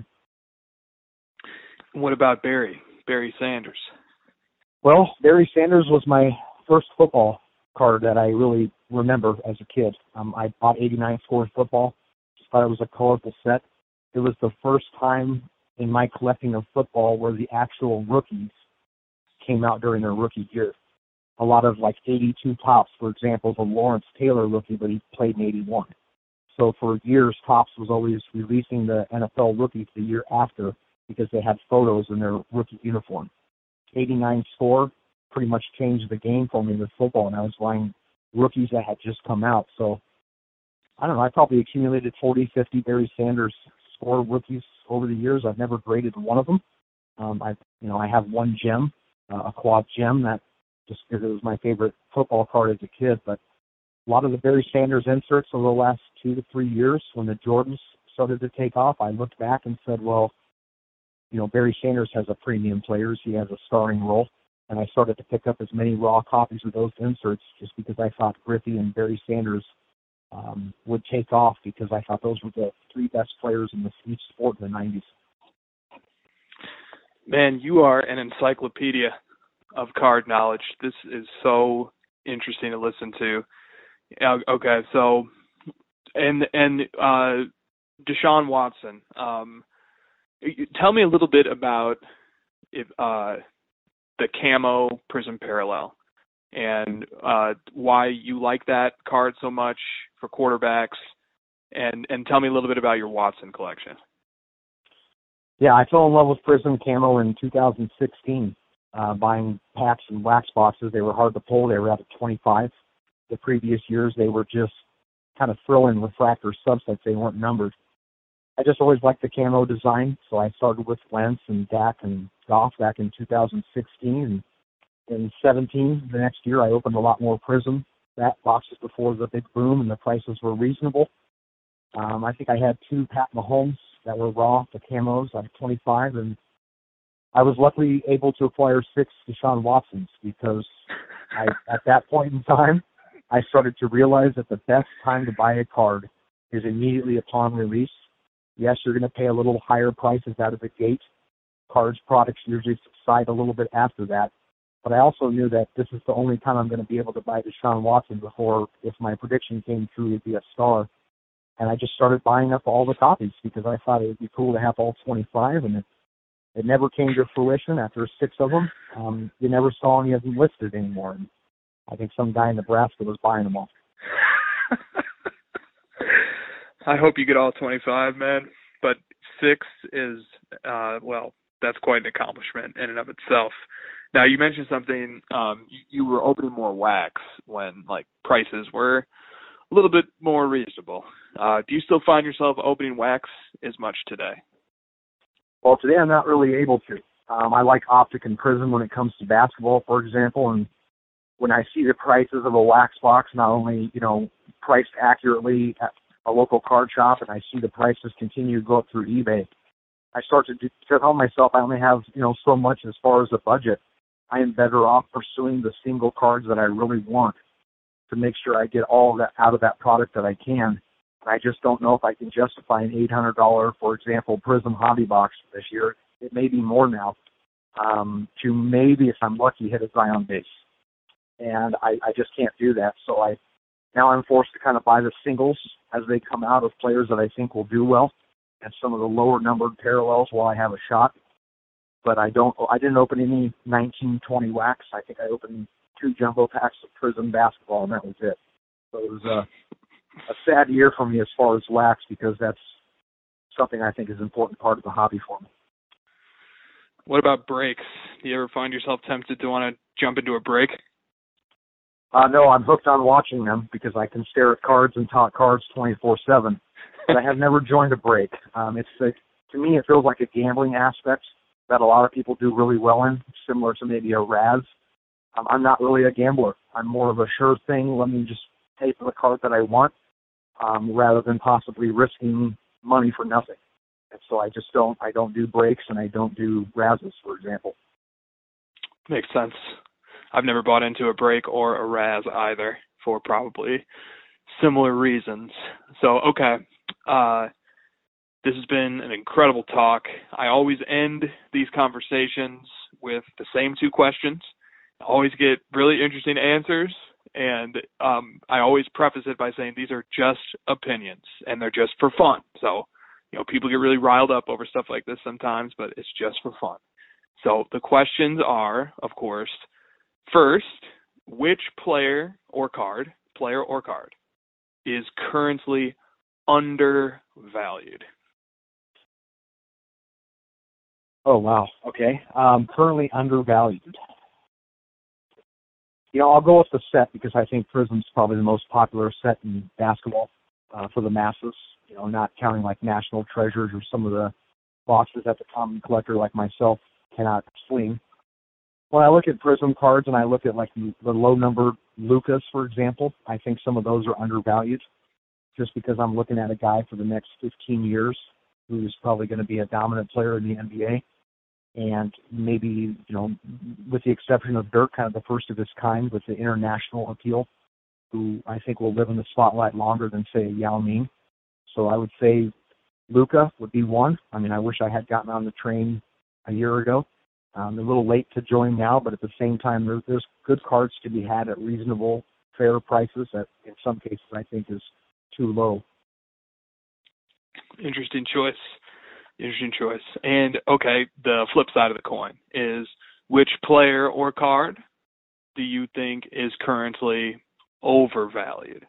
What about Barry, Barry Sanders? Well, Barry Sanders was my first football card that I really remember as a kid. Um, I bought eighty-nine Score Football. Just thought it was a colorful set. It was the first time in my collecting of football where the actual rookies came out during their rookie year. A lot of like eighty-two Topps, for example, the Lawrence Taylor rookie, but he played in eighty-one. So for years, Topps was always releasing the N F L rookies the year after because they had photos in their rookie uniform. eighty-nine Score pretty much changed the game for me with football, and I was buying rookies that had just come out. So I don't know, I probably accumulated forty, fifty Barry Sanders Score rookies over the years. I've never graded one of them. Um, I, you know, I have one gem, uh, a quad gem, that just because it was my favorite football card as a kid. But a lot of the Barry Sanders inserts over the last two to three years, when the Jordans started to take off, I looked back and said, well, you know, Barry Sanders has a premium players. He has a starring role. And I started to pick up as many raw copies of those inserts just because I thought Griffey and Barry Sanders um, would take off, because I thought those were the three best players in the, each sport in the nineties. Man, you are an encyclopedia of card knowledge. This is so interesting to listen to. Uh, okay, so, and and uh, Deshaun Watson, um, tell me a little bit about if, uh, the camo Prism Parallel and uh, why you like that card so much for quarterbacks, and, and tell me a little bit about your Watson collection. Yeah, I fell in love with Prism Camo in two thousand sixteen, uh, buying packs and wax boxes. They were hard to pull. They were out of twenty-five. The previous years, they were just kind of throw-in refractor subsets. They weren't numbered. I just always liked the camo design, so I started with Wentz and Dak and Goff back in two thousand sixteen. And in seventeen, the next year, I opened a lot more Prism that boxes before the big boom, and the prices were reasonable. Um, I think I had two Pat Mahomes that were raw, the camos, out of twenty-five, and I was luckily able to acquire six Deshaun Watsons, because I, at that point in time, I started to realize that the best time to buy a card is immediately upon release. Yes, you're going to pay a little higher prices out of the gate. Cards products usually subside a little bit after that. But I also knew that this is the only time I'm going to be able to buy Deshaun Watson before, if my prediction came true, he'd be a star. And I just started buying up all the copies because I thought it would be cool to have all twenty-five, and it, it never came to fruition. After six of them, um, you never saw any of them listed anymore. And I think some guy in Nebraska was buying them all. I hope you get all twenty-five, man. But six is, uh, well, that's quite an accomplishment in and of itself. Now, you mentioned something, um, you, you were opening more wax when, like, prices were a little bit more reasonable. Uh, do you still find yourself opening wax as much today? Well, today I'm not really able to. Um, I like Optic and Prism when it comes to basketball, for example, and when I see the prices of a wax box, not only, you know, priced accurately at a local card shop, and I see the prices continue to go up through eBay, I start to, do, to tell myself I only have, you know, so much as far as the budget. I am better off pursuing the single cards that I really want. to make sure I get all of that out of that product that I can. And I just don't know if I can justify an eight hundred dollars, for example, Prism Hobby Box this year. It may be more now, um, to maybe, if I'm lucky, hit a Zion base. And I, I just can't do that. So I now I'm forced to kind of buy the singles as they come out of players that I think will do well, and some of the lower numbered parallels while I have a shot. But I don't. I didn't open any nineteen twenty wax. I think I opened two jumbo packs of Prism basketball, and that was it. So it was a, a sad year for me as far as wax, because that's something I think is an important part of the hobby for me. What about breaks? Do you ever find yourself tempted to want to jump into a break? Uh, no, I'm hooked on watching them because I can stare at cards and talk cards twenty-four seven. But I have never joined a break. Um, it's a, to me, it feels like a gambling aspect that a lot of people do really well in, similar to maybe a Raz. Um, I'm not really a gambler. I'm more of a sure thing. Let me just pay for the card that I want, um, rather than possibly risking money for nothing. And so I just don't. I don't do breaks, and I don't do Razes, for example. Makes sense. I've never bought into a break or a Raz either, for probably similar reasons. So, okay. Uh, this has been an incredible talk. I always end these conversations with the same two questions. I always get really interesting answers, and um, I always preface it by saying these are just opinions, and they're just for fun. So, you know, people get really riled up over stuff like this sometimes, but it's just for fun. So the questions are, of course, first, which player or card, player or card, is currently undervalued? Oh, wow. Okay. Um, currently undervalued. You know, I'll go with the set because I think Prism's probably the most popular set in basketball uh, for the masses, you know, not counting like National Treasures or some of the boxes that the common collector like myself cannot swing. When I look at Prism cards and I look at like the, the low-numbered Lucas, for example, I think some of those are undervalued just because I'm looking at a guy for the next fifteen years who's probably going to be a dominant player in the N B A. And maybe, you know, with the exception of Dirk, kind of the first of his kind with the international appeal, who I think will live in the spotlight longer than, say, Yao Ming. So I would say Luka would be one. I mean, I wish I had gotten on the train a year ago. Um, a little late to join now, but at the same time, there, there's good cards to be had at reasonable, fair prices that in some cases I think is too low. Interesting choice. Interesting choice. And, okay, the flip side of the coin is which player or card do you think is currently overvalued?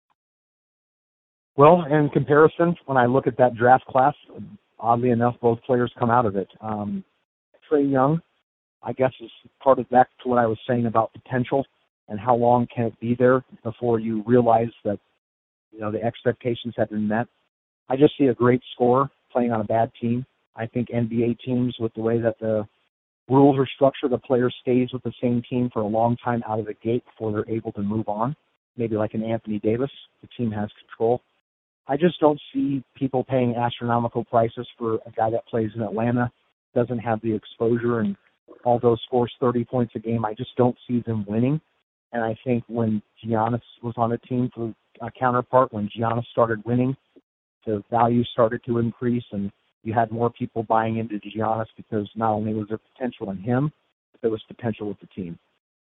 Well, in comparison, when I look at that draft class, oddly enough, both players come out of it. Um, Trae Young, I guess, is part of back to what I was saying about potential and how long can it be there before you realize that, you know, the expectations have been met. I just see a great scorer playing on a bad team. I think N B A teams, with the way that the rules are structured, the player stays with the same team for a long time out of the gate before they're able to move on. Maybe like an Anthony Davis, the team has control. I just don't see people paying astronomical prices for a guy that plays in Atlanta, doesn't have the exposure, and although scores thirty points a game, I just don't see them winning. And I think when Giannis was on a team for a counterpart, when Giannis started winning, the value started to increase, and you had more people buying into Giannis because not only was there potential in him, but there was potential with the team.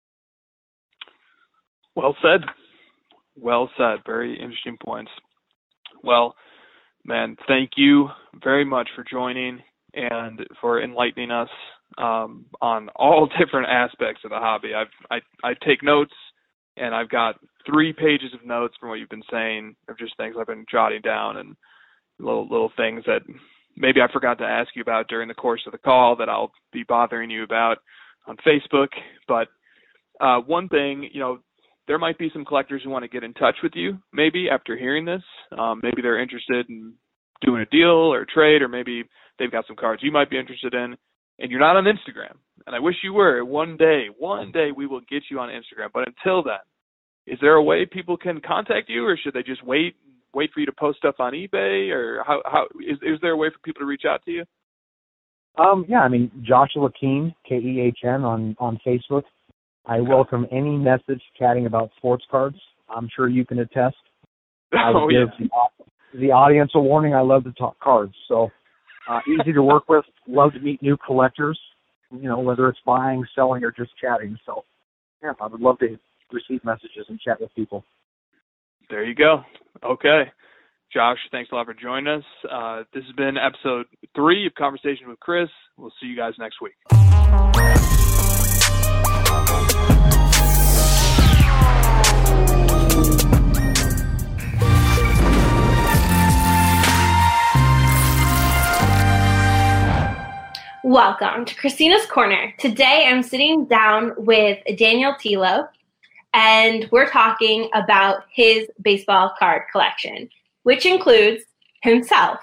Well said. Well said. Very interesting points. Well, man, thank you very much for joining and for enlightening us um, on all different aspects of the hobby. I've, I, I take notes, and I've got three pages of notes from what you've been saying of just things I've been jotting down and little little things that maybe I forgot to ask you about during the course of the call that I'll be bothering you about on Facebook. But uh, one thing, you know, there might be some collectors who want to get in touch with you maybe after hearing this. Um, maybe they're interested in doing a deal or a trade, or maybe they've got some cards you might be interested in, and you're not on Instagram. And I wish you were. One day, one day we will get you on Instagram. But until then, is there a way people can contact you, or should they just wait wait for you to post stuff on eBay, or how, how is, is there a way for people to reach out to you? Um, yeah, I mean, Joshua Keen, K E H N on, on Facebook. I welcome any message chatting about sports cards. I'm sure you can attest. I Oh, would give yeah. the, the audience a warning. I love to talk cards. So uh, easy to work with. Love to meet new collectors, you know, whether it's buying, selling, or just chatting. So, yeah, I would love to receive messages and chat with people. There you go. Okay. Josh, thanks a lot for joining us. Uh, this has been episode three of Conversation with Chris. We'll see you guys next week. Welcome to Christina's Corner. Today I'm sitting down with Daniel Tilo, and we're talking about his baseball card collection, which includes himself.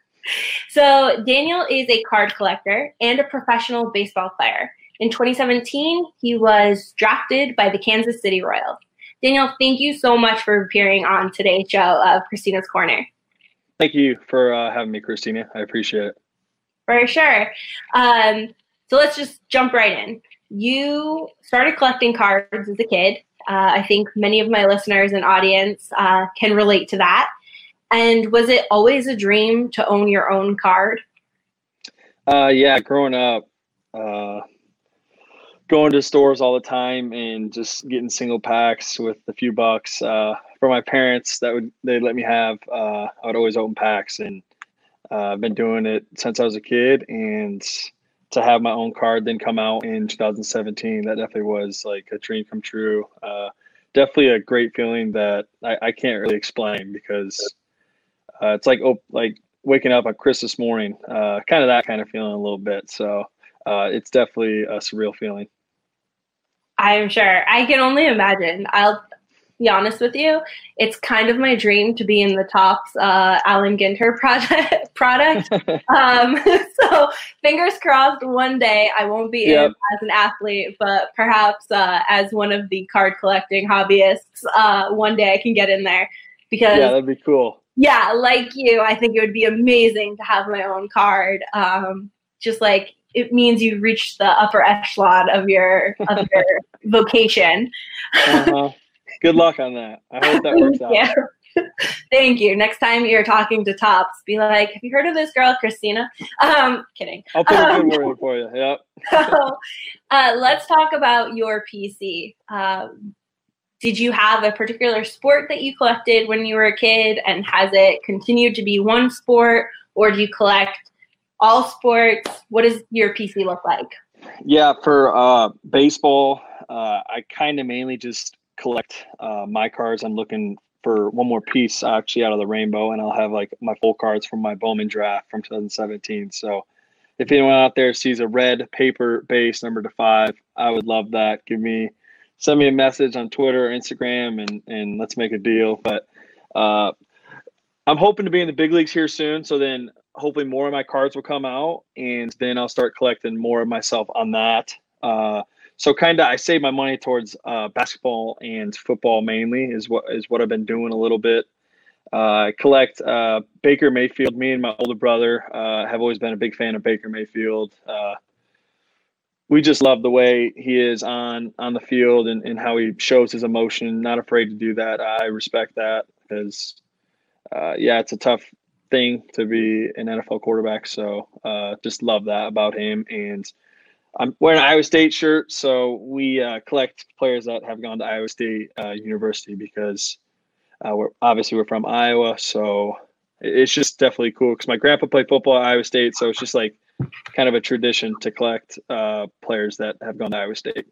So Daniel is a card collector and a professional baseball player. In twenty seventeen, he was drafted by the Kansas City Royals. Daniel, thank you so much for appearing on today's show of Christina's Corner. Thank you for uh, having me, Christina. I appreciate it. For sure. Um, so let's just jump right in. You started collecting cards as a kid. Uh, I think many of my listeners and audience uh, can relate to that. And was it always a dream to own your own card? Uh, yeah, growing up, uh, going to stores all the time and just getting single packs with a few bucks uh, for my parents that would they let me have. Uh, I would always open packs, and uh, I've been doing it since I was a kid. And to have my own card then come out in two thousand seventeen, that definitely was like a dream come true. Uh, definitely a great feeling that I, I can't really explain, because uh, it's like oh, like waking up on Christmas morning, uh, kind of that kind of feeling a little bit. So uh, it's definitely a surreal feeling. I'm sure. I can only imagine. I'll be honest with you. It's kind of my dream to be in the Topps uh, Allen Ginter project, product. um, so fingers crossed one day I won't be Yep. in as an athlete, but perhaps uh, as one of the card collecting hobbyists, uh, one day I can get in there. Because Yeah, that'd be cool. yeah, like you, I think it would be amazing to have my own card. Um, just like it means you reached the upper echelon of your of your vocation. Uh-huh. Good luck on that. I hope that works out. Yeah. Thank you. Next time you're talking to Topps, be like, "Have you heard of this girl, Christina?" Um, kidding. I'll put a Um, good word in for you. Yep. so, uh, let's talk about your P C. Um, did you have a particular sport that you collected when you were a kid, and has it continued to be one sport, or do you collect all sports? What does your P C look like? Yeah, for uh, baseball, uh, I kind of mainly just collect uh, my cards. I'm looking for one more piece actually out of the rainbow, and I'll have like my full cards from my Bowman draft from two thousand seventeen. So if anyone out there sees a red paper base number to five, I would love that. Give me, send me a message on Twitter or Instagram, and, and let's make a deal. But uh, I'm hoping to be in the big leagues here soon. So then hopefully more of my cards will come out, and then I'll start collecting more of myself on that. Uh, so kind of I save my money towards uh, basketball and football mainly is what is what I've been doing a little bit. Uh, I collect uh, Baker Mayfield. Me and my older brother uh, have always been a big fan of Baker Mayfield. Uh, we just love the way he is on on the field, and, and how he shows his emotion, not afraid to do that. I respect that, because, uh, yeah, it's a tough thing to be an N F L quarterback. So uh, just love that about him. And I'm wearing an Iowa State shirt, so we uh, collect players that have gone to Iowa State uh, University, because uh, we're obviously we're from Iowa. So it's just definitely cool, because my grandpa played football at Iowa State, so it's just like kind of a tradition to collect uh, players that have gone to Iowa State.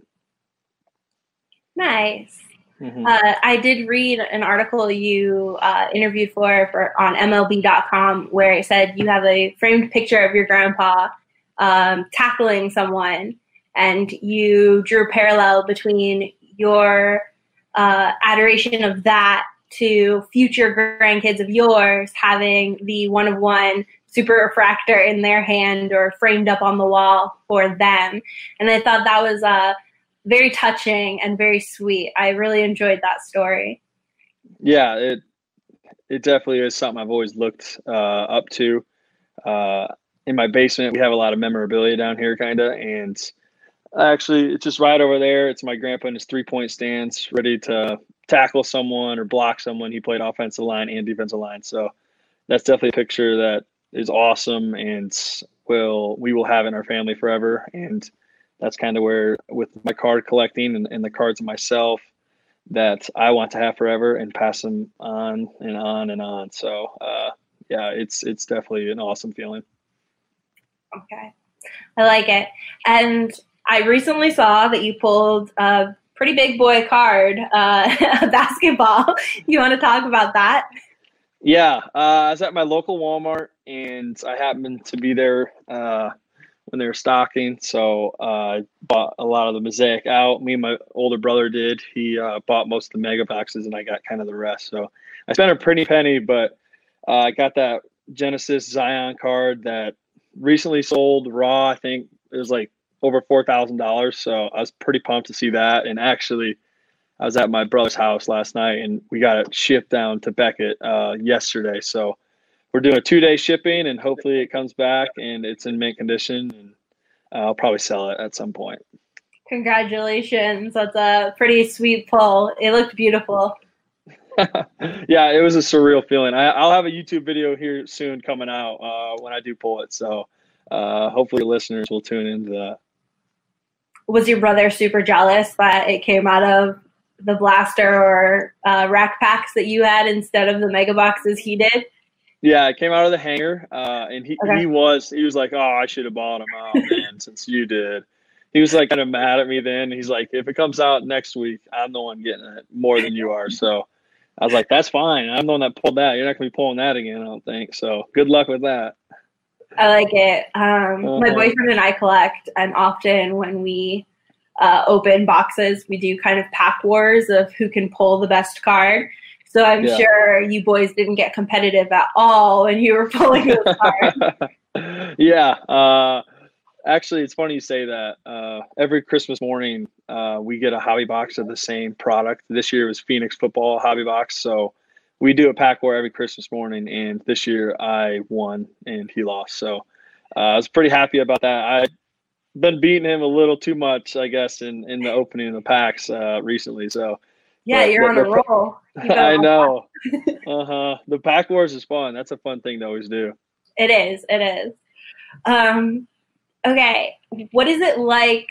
Nice. Mm-hmm. Uh, I did read an article you uh, interviewed for, for on M L B dot com, where it said you have a framed picture of your grandpa um, tackling someone, and you drew a parallel between your uh, adoration of that to future grandkids of yours having the one of one super refractor in their hand or framed up on the wall for them. And I thought that was uh, very touching and very sweet. I really enjoyed that story. Yeah, it it definitely is something I've always looked uh, up to. Uh, in my basement, we have a lot of memorabilia down here, kind of, and actually, it's just right over there. It's my grandpa in his three-point stance, ready to tackle someone or block someone. He played offensive line and defensive line. So that's definitely a picture that is awesome and will we will have in our family forever. And that's kind of where, with my card collecting and, and the cards of myself, that I want to have forever and pass them on and on and on. So, uh, yeah, it's it's definitely an awesome feeling. Okay. I like it. And I recently saw that you pulled a pretty big boy card, uh, a basketball. You want to talk about that? Yeah. Uh, I was at my local Walmart, and I happened to be there uh, when they were stocking. So uh, I bought a lot of the Mosaic out. Me and my older brother did. He uh, bought most of the mega boxes, and I got kind of the rest. So I spent a pretty penny, but uh, I got that Genesis Zion card that recently sold raw. I think it was like over four thousand dollars. So I was pretty pumped to see that. And actually, I was at my brother's house last night, and we got it shipped down to Beckett uh, yesterday. So we're doing a two-day shipping, and hopefully it comes back and it's in mint condition, and uh, I'll probably sell it at some point. Congratulations. That's a pretty sweet pull. It looked beautiful. Yeah, it was a surreal feeling. I, I'll have a YouTube video here soon coming out uh, when I do pull it. So uh, hopefully listeners will tune into that. Was your brother super jealous that it came out of the blaster or uh, rack packs that you had instead of the mega boxes he did? Yeah, it came out of the hanger, uh, and he, okay. he was he was like, "Oh, I should have bought them out, man, since you did." He was like kind of mad at me then. He's like, "If it comes out next week, I'm the one getting it more than you are." So I was like, "That's fine. I'm the one that pulled that. You're not gonna be pulling that again, I don't think." So good luck with that. I like it. Um, uh-huh. My boyfriend and I collect, and often when we uh, open boxes, we do kind of pack wars of who can pull the best card. So I'm yeah. sure you boys didn't get competitive at all when you were pulling those cards. Yeah. Uh, actually, it's funny you say that. Uh, every Christmas morning, uh, we get a hobby box of the same product. This year was Phoenix Football hobby box. So we do a pack war every Christmas morning. And this year I won and he lost. So uh, I was pretty happy about that. I've been beating him a little too much, I guess, in, in the opening of the packs uh, recently. So yeah, but, you're but, on a roll. I know. uh-huh. The pack wars is fun. That's a fun thing to always do. It is. It is. Um, okay. What is it like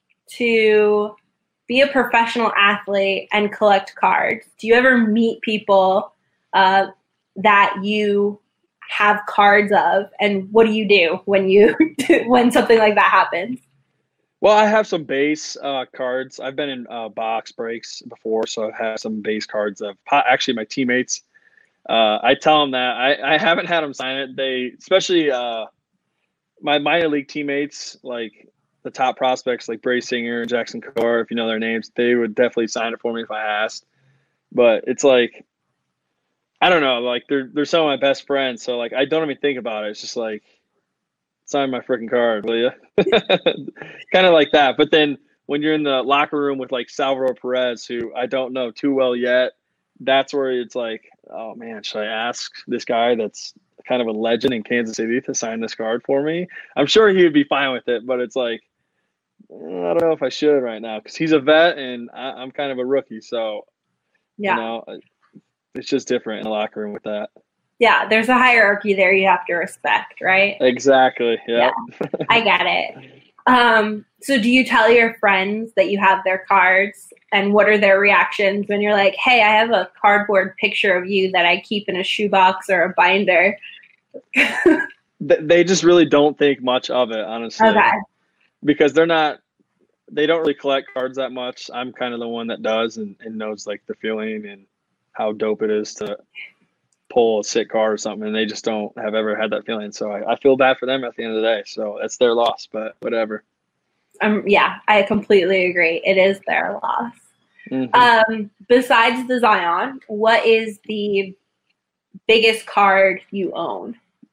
to be a professional athlete and collect cards? Do you ever meet people uh, that you have cards of, and what do you do when you when something like that happens? Well, I have some base uh, cards. I've been in uh, box breaks before, so I've had some base cards of actually my teammates. Uh, I tell them that I, I haven't had them sign it. They, especially uh, my minor league teammates, like the top prospects like Bray Singer and Jackson Kowar, if you know their names, they would definitely sign it for me if I asked. But it's like, I don't know, like they're they're some of my best friends, so like I don't even think about it. It's just like, sign my freaking card, will you? Kind of like that. But then when you're in the locker room with like Salvador Perez, who I don't know too well yet, that's where it's like, oh man, should I ask this guy that's kind of a legend in Kansas City to sign this card for me? I'm sure he would be fine with it, but it's like, I don't know if I should right now because he's a vet and I, I'm kind of a rookie. So, yeah. you know, it's just different in the locker room with that. Yeah, there's a hierarchy there you have to respect, right? Exactly. Yep. Yeah, I get it. Um, so do you tell your friends that you have their cards, and what are their reactions when you're like, hey, I have a cardboard picture of you that I keep in a shoebox or a binder? They just really don't think much of it, honestly. Okay. Because they're not, they don't really collect cards that much. I'm kind of the one that does and, and knows like the feeling and how dope it is to pull a sick card or something, and they just don't have ever had that feeling. So I, I feel bad for them at the end of the day. So that's their loss, but whatever. Um, yeah, I completely agree. It is their loss. Mm-hmm. Um, besides the Zion, what is the biggest card you own?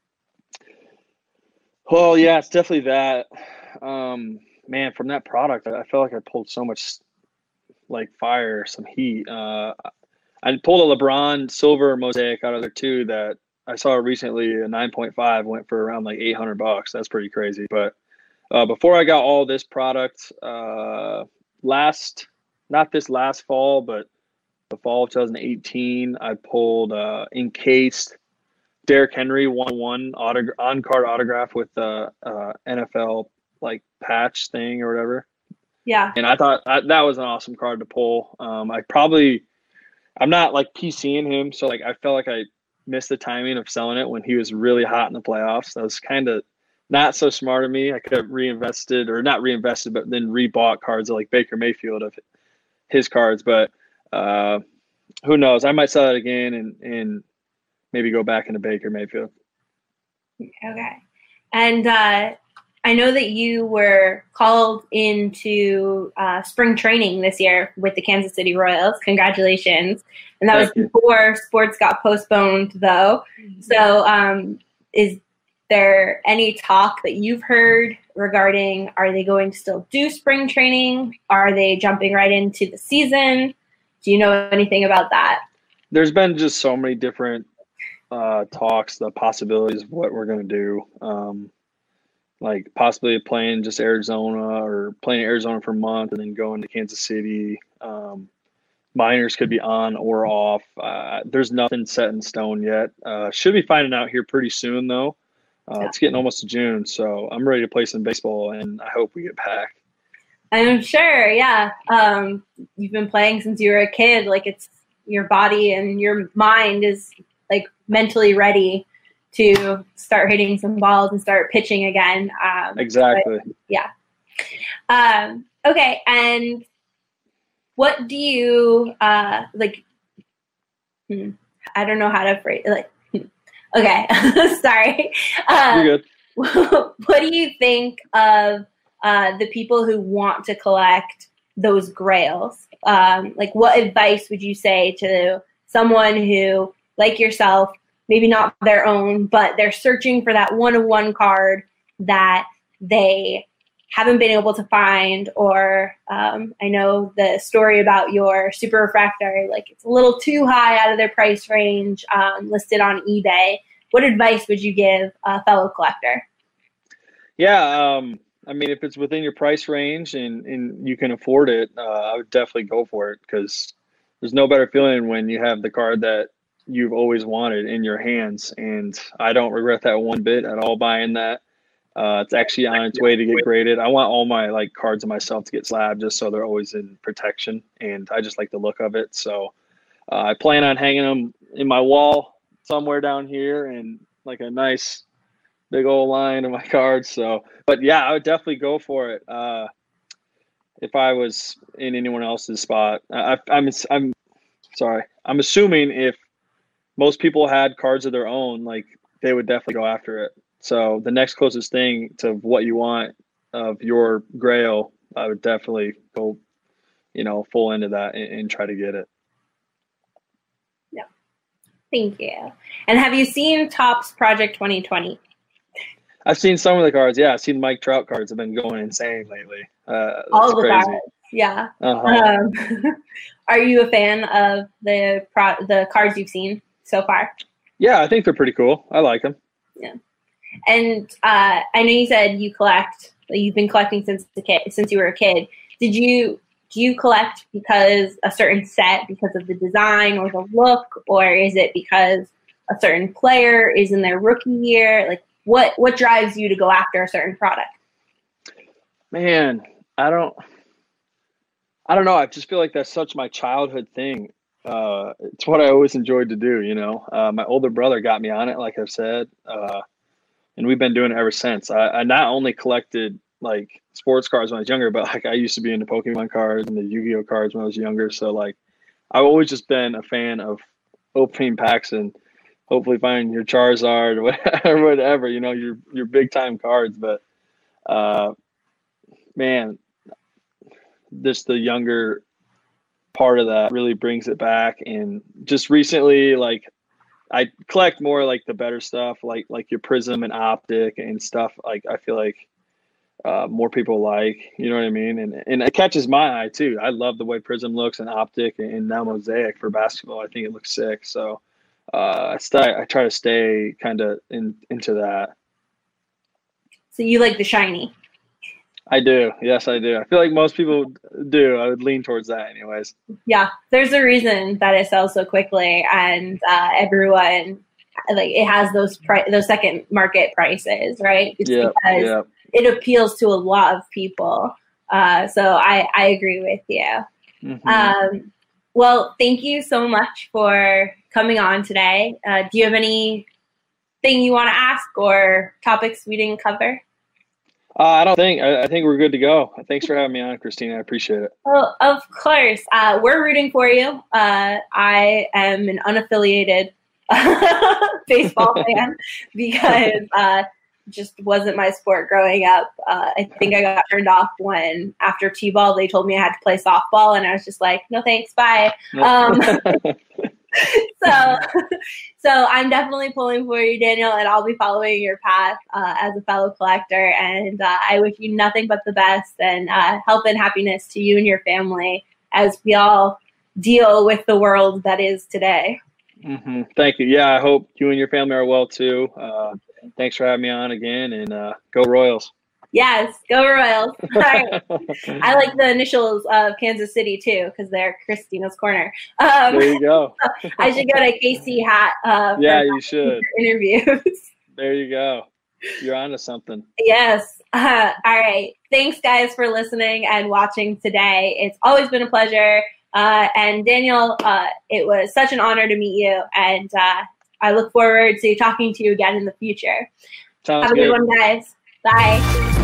Well, yeah, it's definitely that. Um, man, from that product, I, I feel like I pulled so much like fire, some heat. Uh, I pulled a LeBron silver mosaic out of there too that I saw recently. A nine point five went for around like eight hundred bucks. That's pretty crazy. But uh, before I got all this product, uh, last not this last fall, but the fall of twenty eighteen, I pulled uh, encased Derrick Henry one one autog- on card autograph with the uh, N F L like patch thing or whatever. Yeah. And I thought I, that was an awesome card to pull. Um, I probably, I'm not like PCing him. So like, I felt like I missed the timing of selling it when he was really hot in the playoffs. That was kind of not so smart of me. I could have reinvested or not reinvested, but then rebought cards like Baker Mayfield of his cards. But uh, who knows? I might sell it again and, and maybe go back into Baker Mayfield. Okay. And uh, I know that you were called into uh, spring training this year with the Kansas City Royals. Congratulations. And that Thank was you. before sports got postponed, though. So um, is there any talk that you've heard regarding, are they going to still do spring training? Are they jumping right into the season? Do you know anything about that? There's been just so many different uh, talks, the possibilities of what we're going to do. Um, like possibly playing just Arizona or playing Arizona for a month and then going to Kansas City. Um, minors could be on or off. Uh, there's nothing set in stone yet. Uh, should be finding out here pretty soon, though. Uh, Yeah. It's getting almost to June, so I'm ready to play some baseball, and I hope we get back. I'm sure, yeah. Um, you've been playing since you were a kid. Like, it's your body and your mind is like mentally ready to start hitting some balls and start pitching again. Um, Exactly. but, yeah. Um, okay, and what do you uh, like? Hmm, I don't know how to phrase like. Hmm, okay, sorry. Uh, You're good. what do you think of uh, the people who want to collect those grails? Um, like, what advice would you say to someone who, like yourself, maybe not their own, but they're searching for that one-of-one card that they haven't been able to find? Or um, I know the story about your super refractor, like it's a little too high out of their price range, um, listed on eBay. What advice would you give a fellow collector? Yeah, um, I mean, if it's within your price range and, and you can afford it, uh, I would definitely go for it because there's no better feeling when you have the card that you've always wanted in your hands. And I don't regret that one bit at all buying that. Uh, it's actually on its way to get graded. I want all my like cards of myself to get slabbed just so they're always in protection. And I just like the look of it. So uh, I plan on hanging them in my wall somewhere down here and like a nice big old line of my cards. So, but yeah, I would definitely go for it. Uh, if I was in anyone else's spot, I, I'm, I'm sorry. I'm assuming if most people had cards of their own, like they would definitely go after it. So the next closest thing to what you want of your grail, I would definitely go, you know, full into that and, and try to get it. Yeah. Thank you. And have you seen Topps Project twenty twenty? I've seen some of the cards. Yeah, I've seen Mike Trout cards have been going insane lately. Uh, All the crazy. cards. Yeah. Uh-huh. Um, are you a fan of the pro- the cards you've seen so far? Yeah, I think they're pretty cool. I like them. Yeah. And uh, I know you said you collect. You've been collecting since the kid, since you were a kid. Did you do you collect because a certain set, because of the design or the look, or is it because a certain player is in their rookie year? Like, what what drives you to go after a certain product? Man, I don't. I don't know. I just feel like that's such my childhood thing. Uh, it's what I always enjoyed to do. You know, uh, my older brother got me on it, like I've said. Uh, And we've been doing it ever since. I, I not only collected like sports cards when I was younger, but like I used to be into Pokemon cards and the Yu-Gi-Oh cards when I was younger. So like I've always just been a fan of opening packs and hopefully finding your Charizard or whatever, whatever, you know, your your big time cards. But uh, man, just the younger part of that really brings it back. And just recently, like I collect more like the better stuff, like like your Prism and Optic and stuff. Like I feel like uh, more people like, you know what I mean, and and it catches my eye too. I love the way Prism looks and Optic and now Mosaic for basketball. I think it looks sick. So uh, I stay, I try to stay kind of in into that. So you like the shiny? I do. Yes, I do. I feel like most people do. I would lean towards that anyways. Yeah, there's a reason that it sells so quickly, and uh, everyone, like, it has those pri- those second market prices, right? It's yep, because yep. it appeals to a lot of people. Uh, so I, I agree with you. Mm-hmm. Um, well, thank you so much for coming on today. Uh, do you have anything you want to ask or topics we didn't cover? Uh, I don't think. I, I think we're good to go. Thanks for having me on, Christina. I appreciate it. Well, of course. Uh, we're rooting for you. Uh, I am an unaffiliated baseball fan because uh, just wasn't my sport growing up. Uh, I think I got turned off when after T-ball they told me I had to play softball, and I was just like, no thanks, bye. Um, so, so I'm definitely pulling for you, Daniel, and I'll be following your path uh, as a fellow collector. And uh, I wish you nothing but the best and uh, health and happiness to you and your family as we all deal with the world that is today. Mm-hmm. Thank you. Yeah, I hope you and your family are well too. Uh, thanks for having me on again, and uh, go Royals. Yes, go Royals. All right. I like the initials of Kansas City too because they're Christina's Corner. Um, there you go. I should get a K C hat. Uh, yeah, you should. Interviews. There you go. You're onto something. Yes. Uh, all right. Thanks, guys, for listening and watching today. It's always been a pleasure. Uh, and Daniel, uh, it was such an honor to meet you, and uh, I look forward to talking to you again in the future. Sounds Have a good good one, guys. Bye.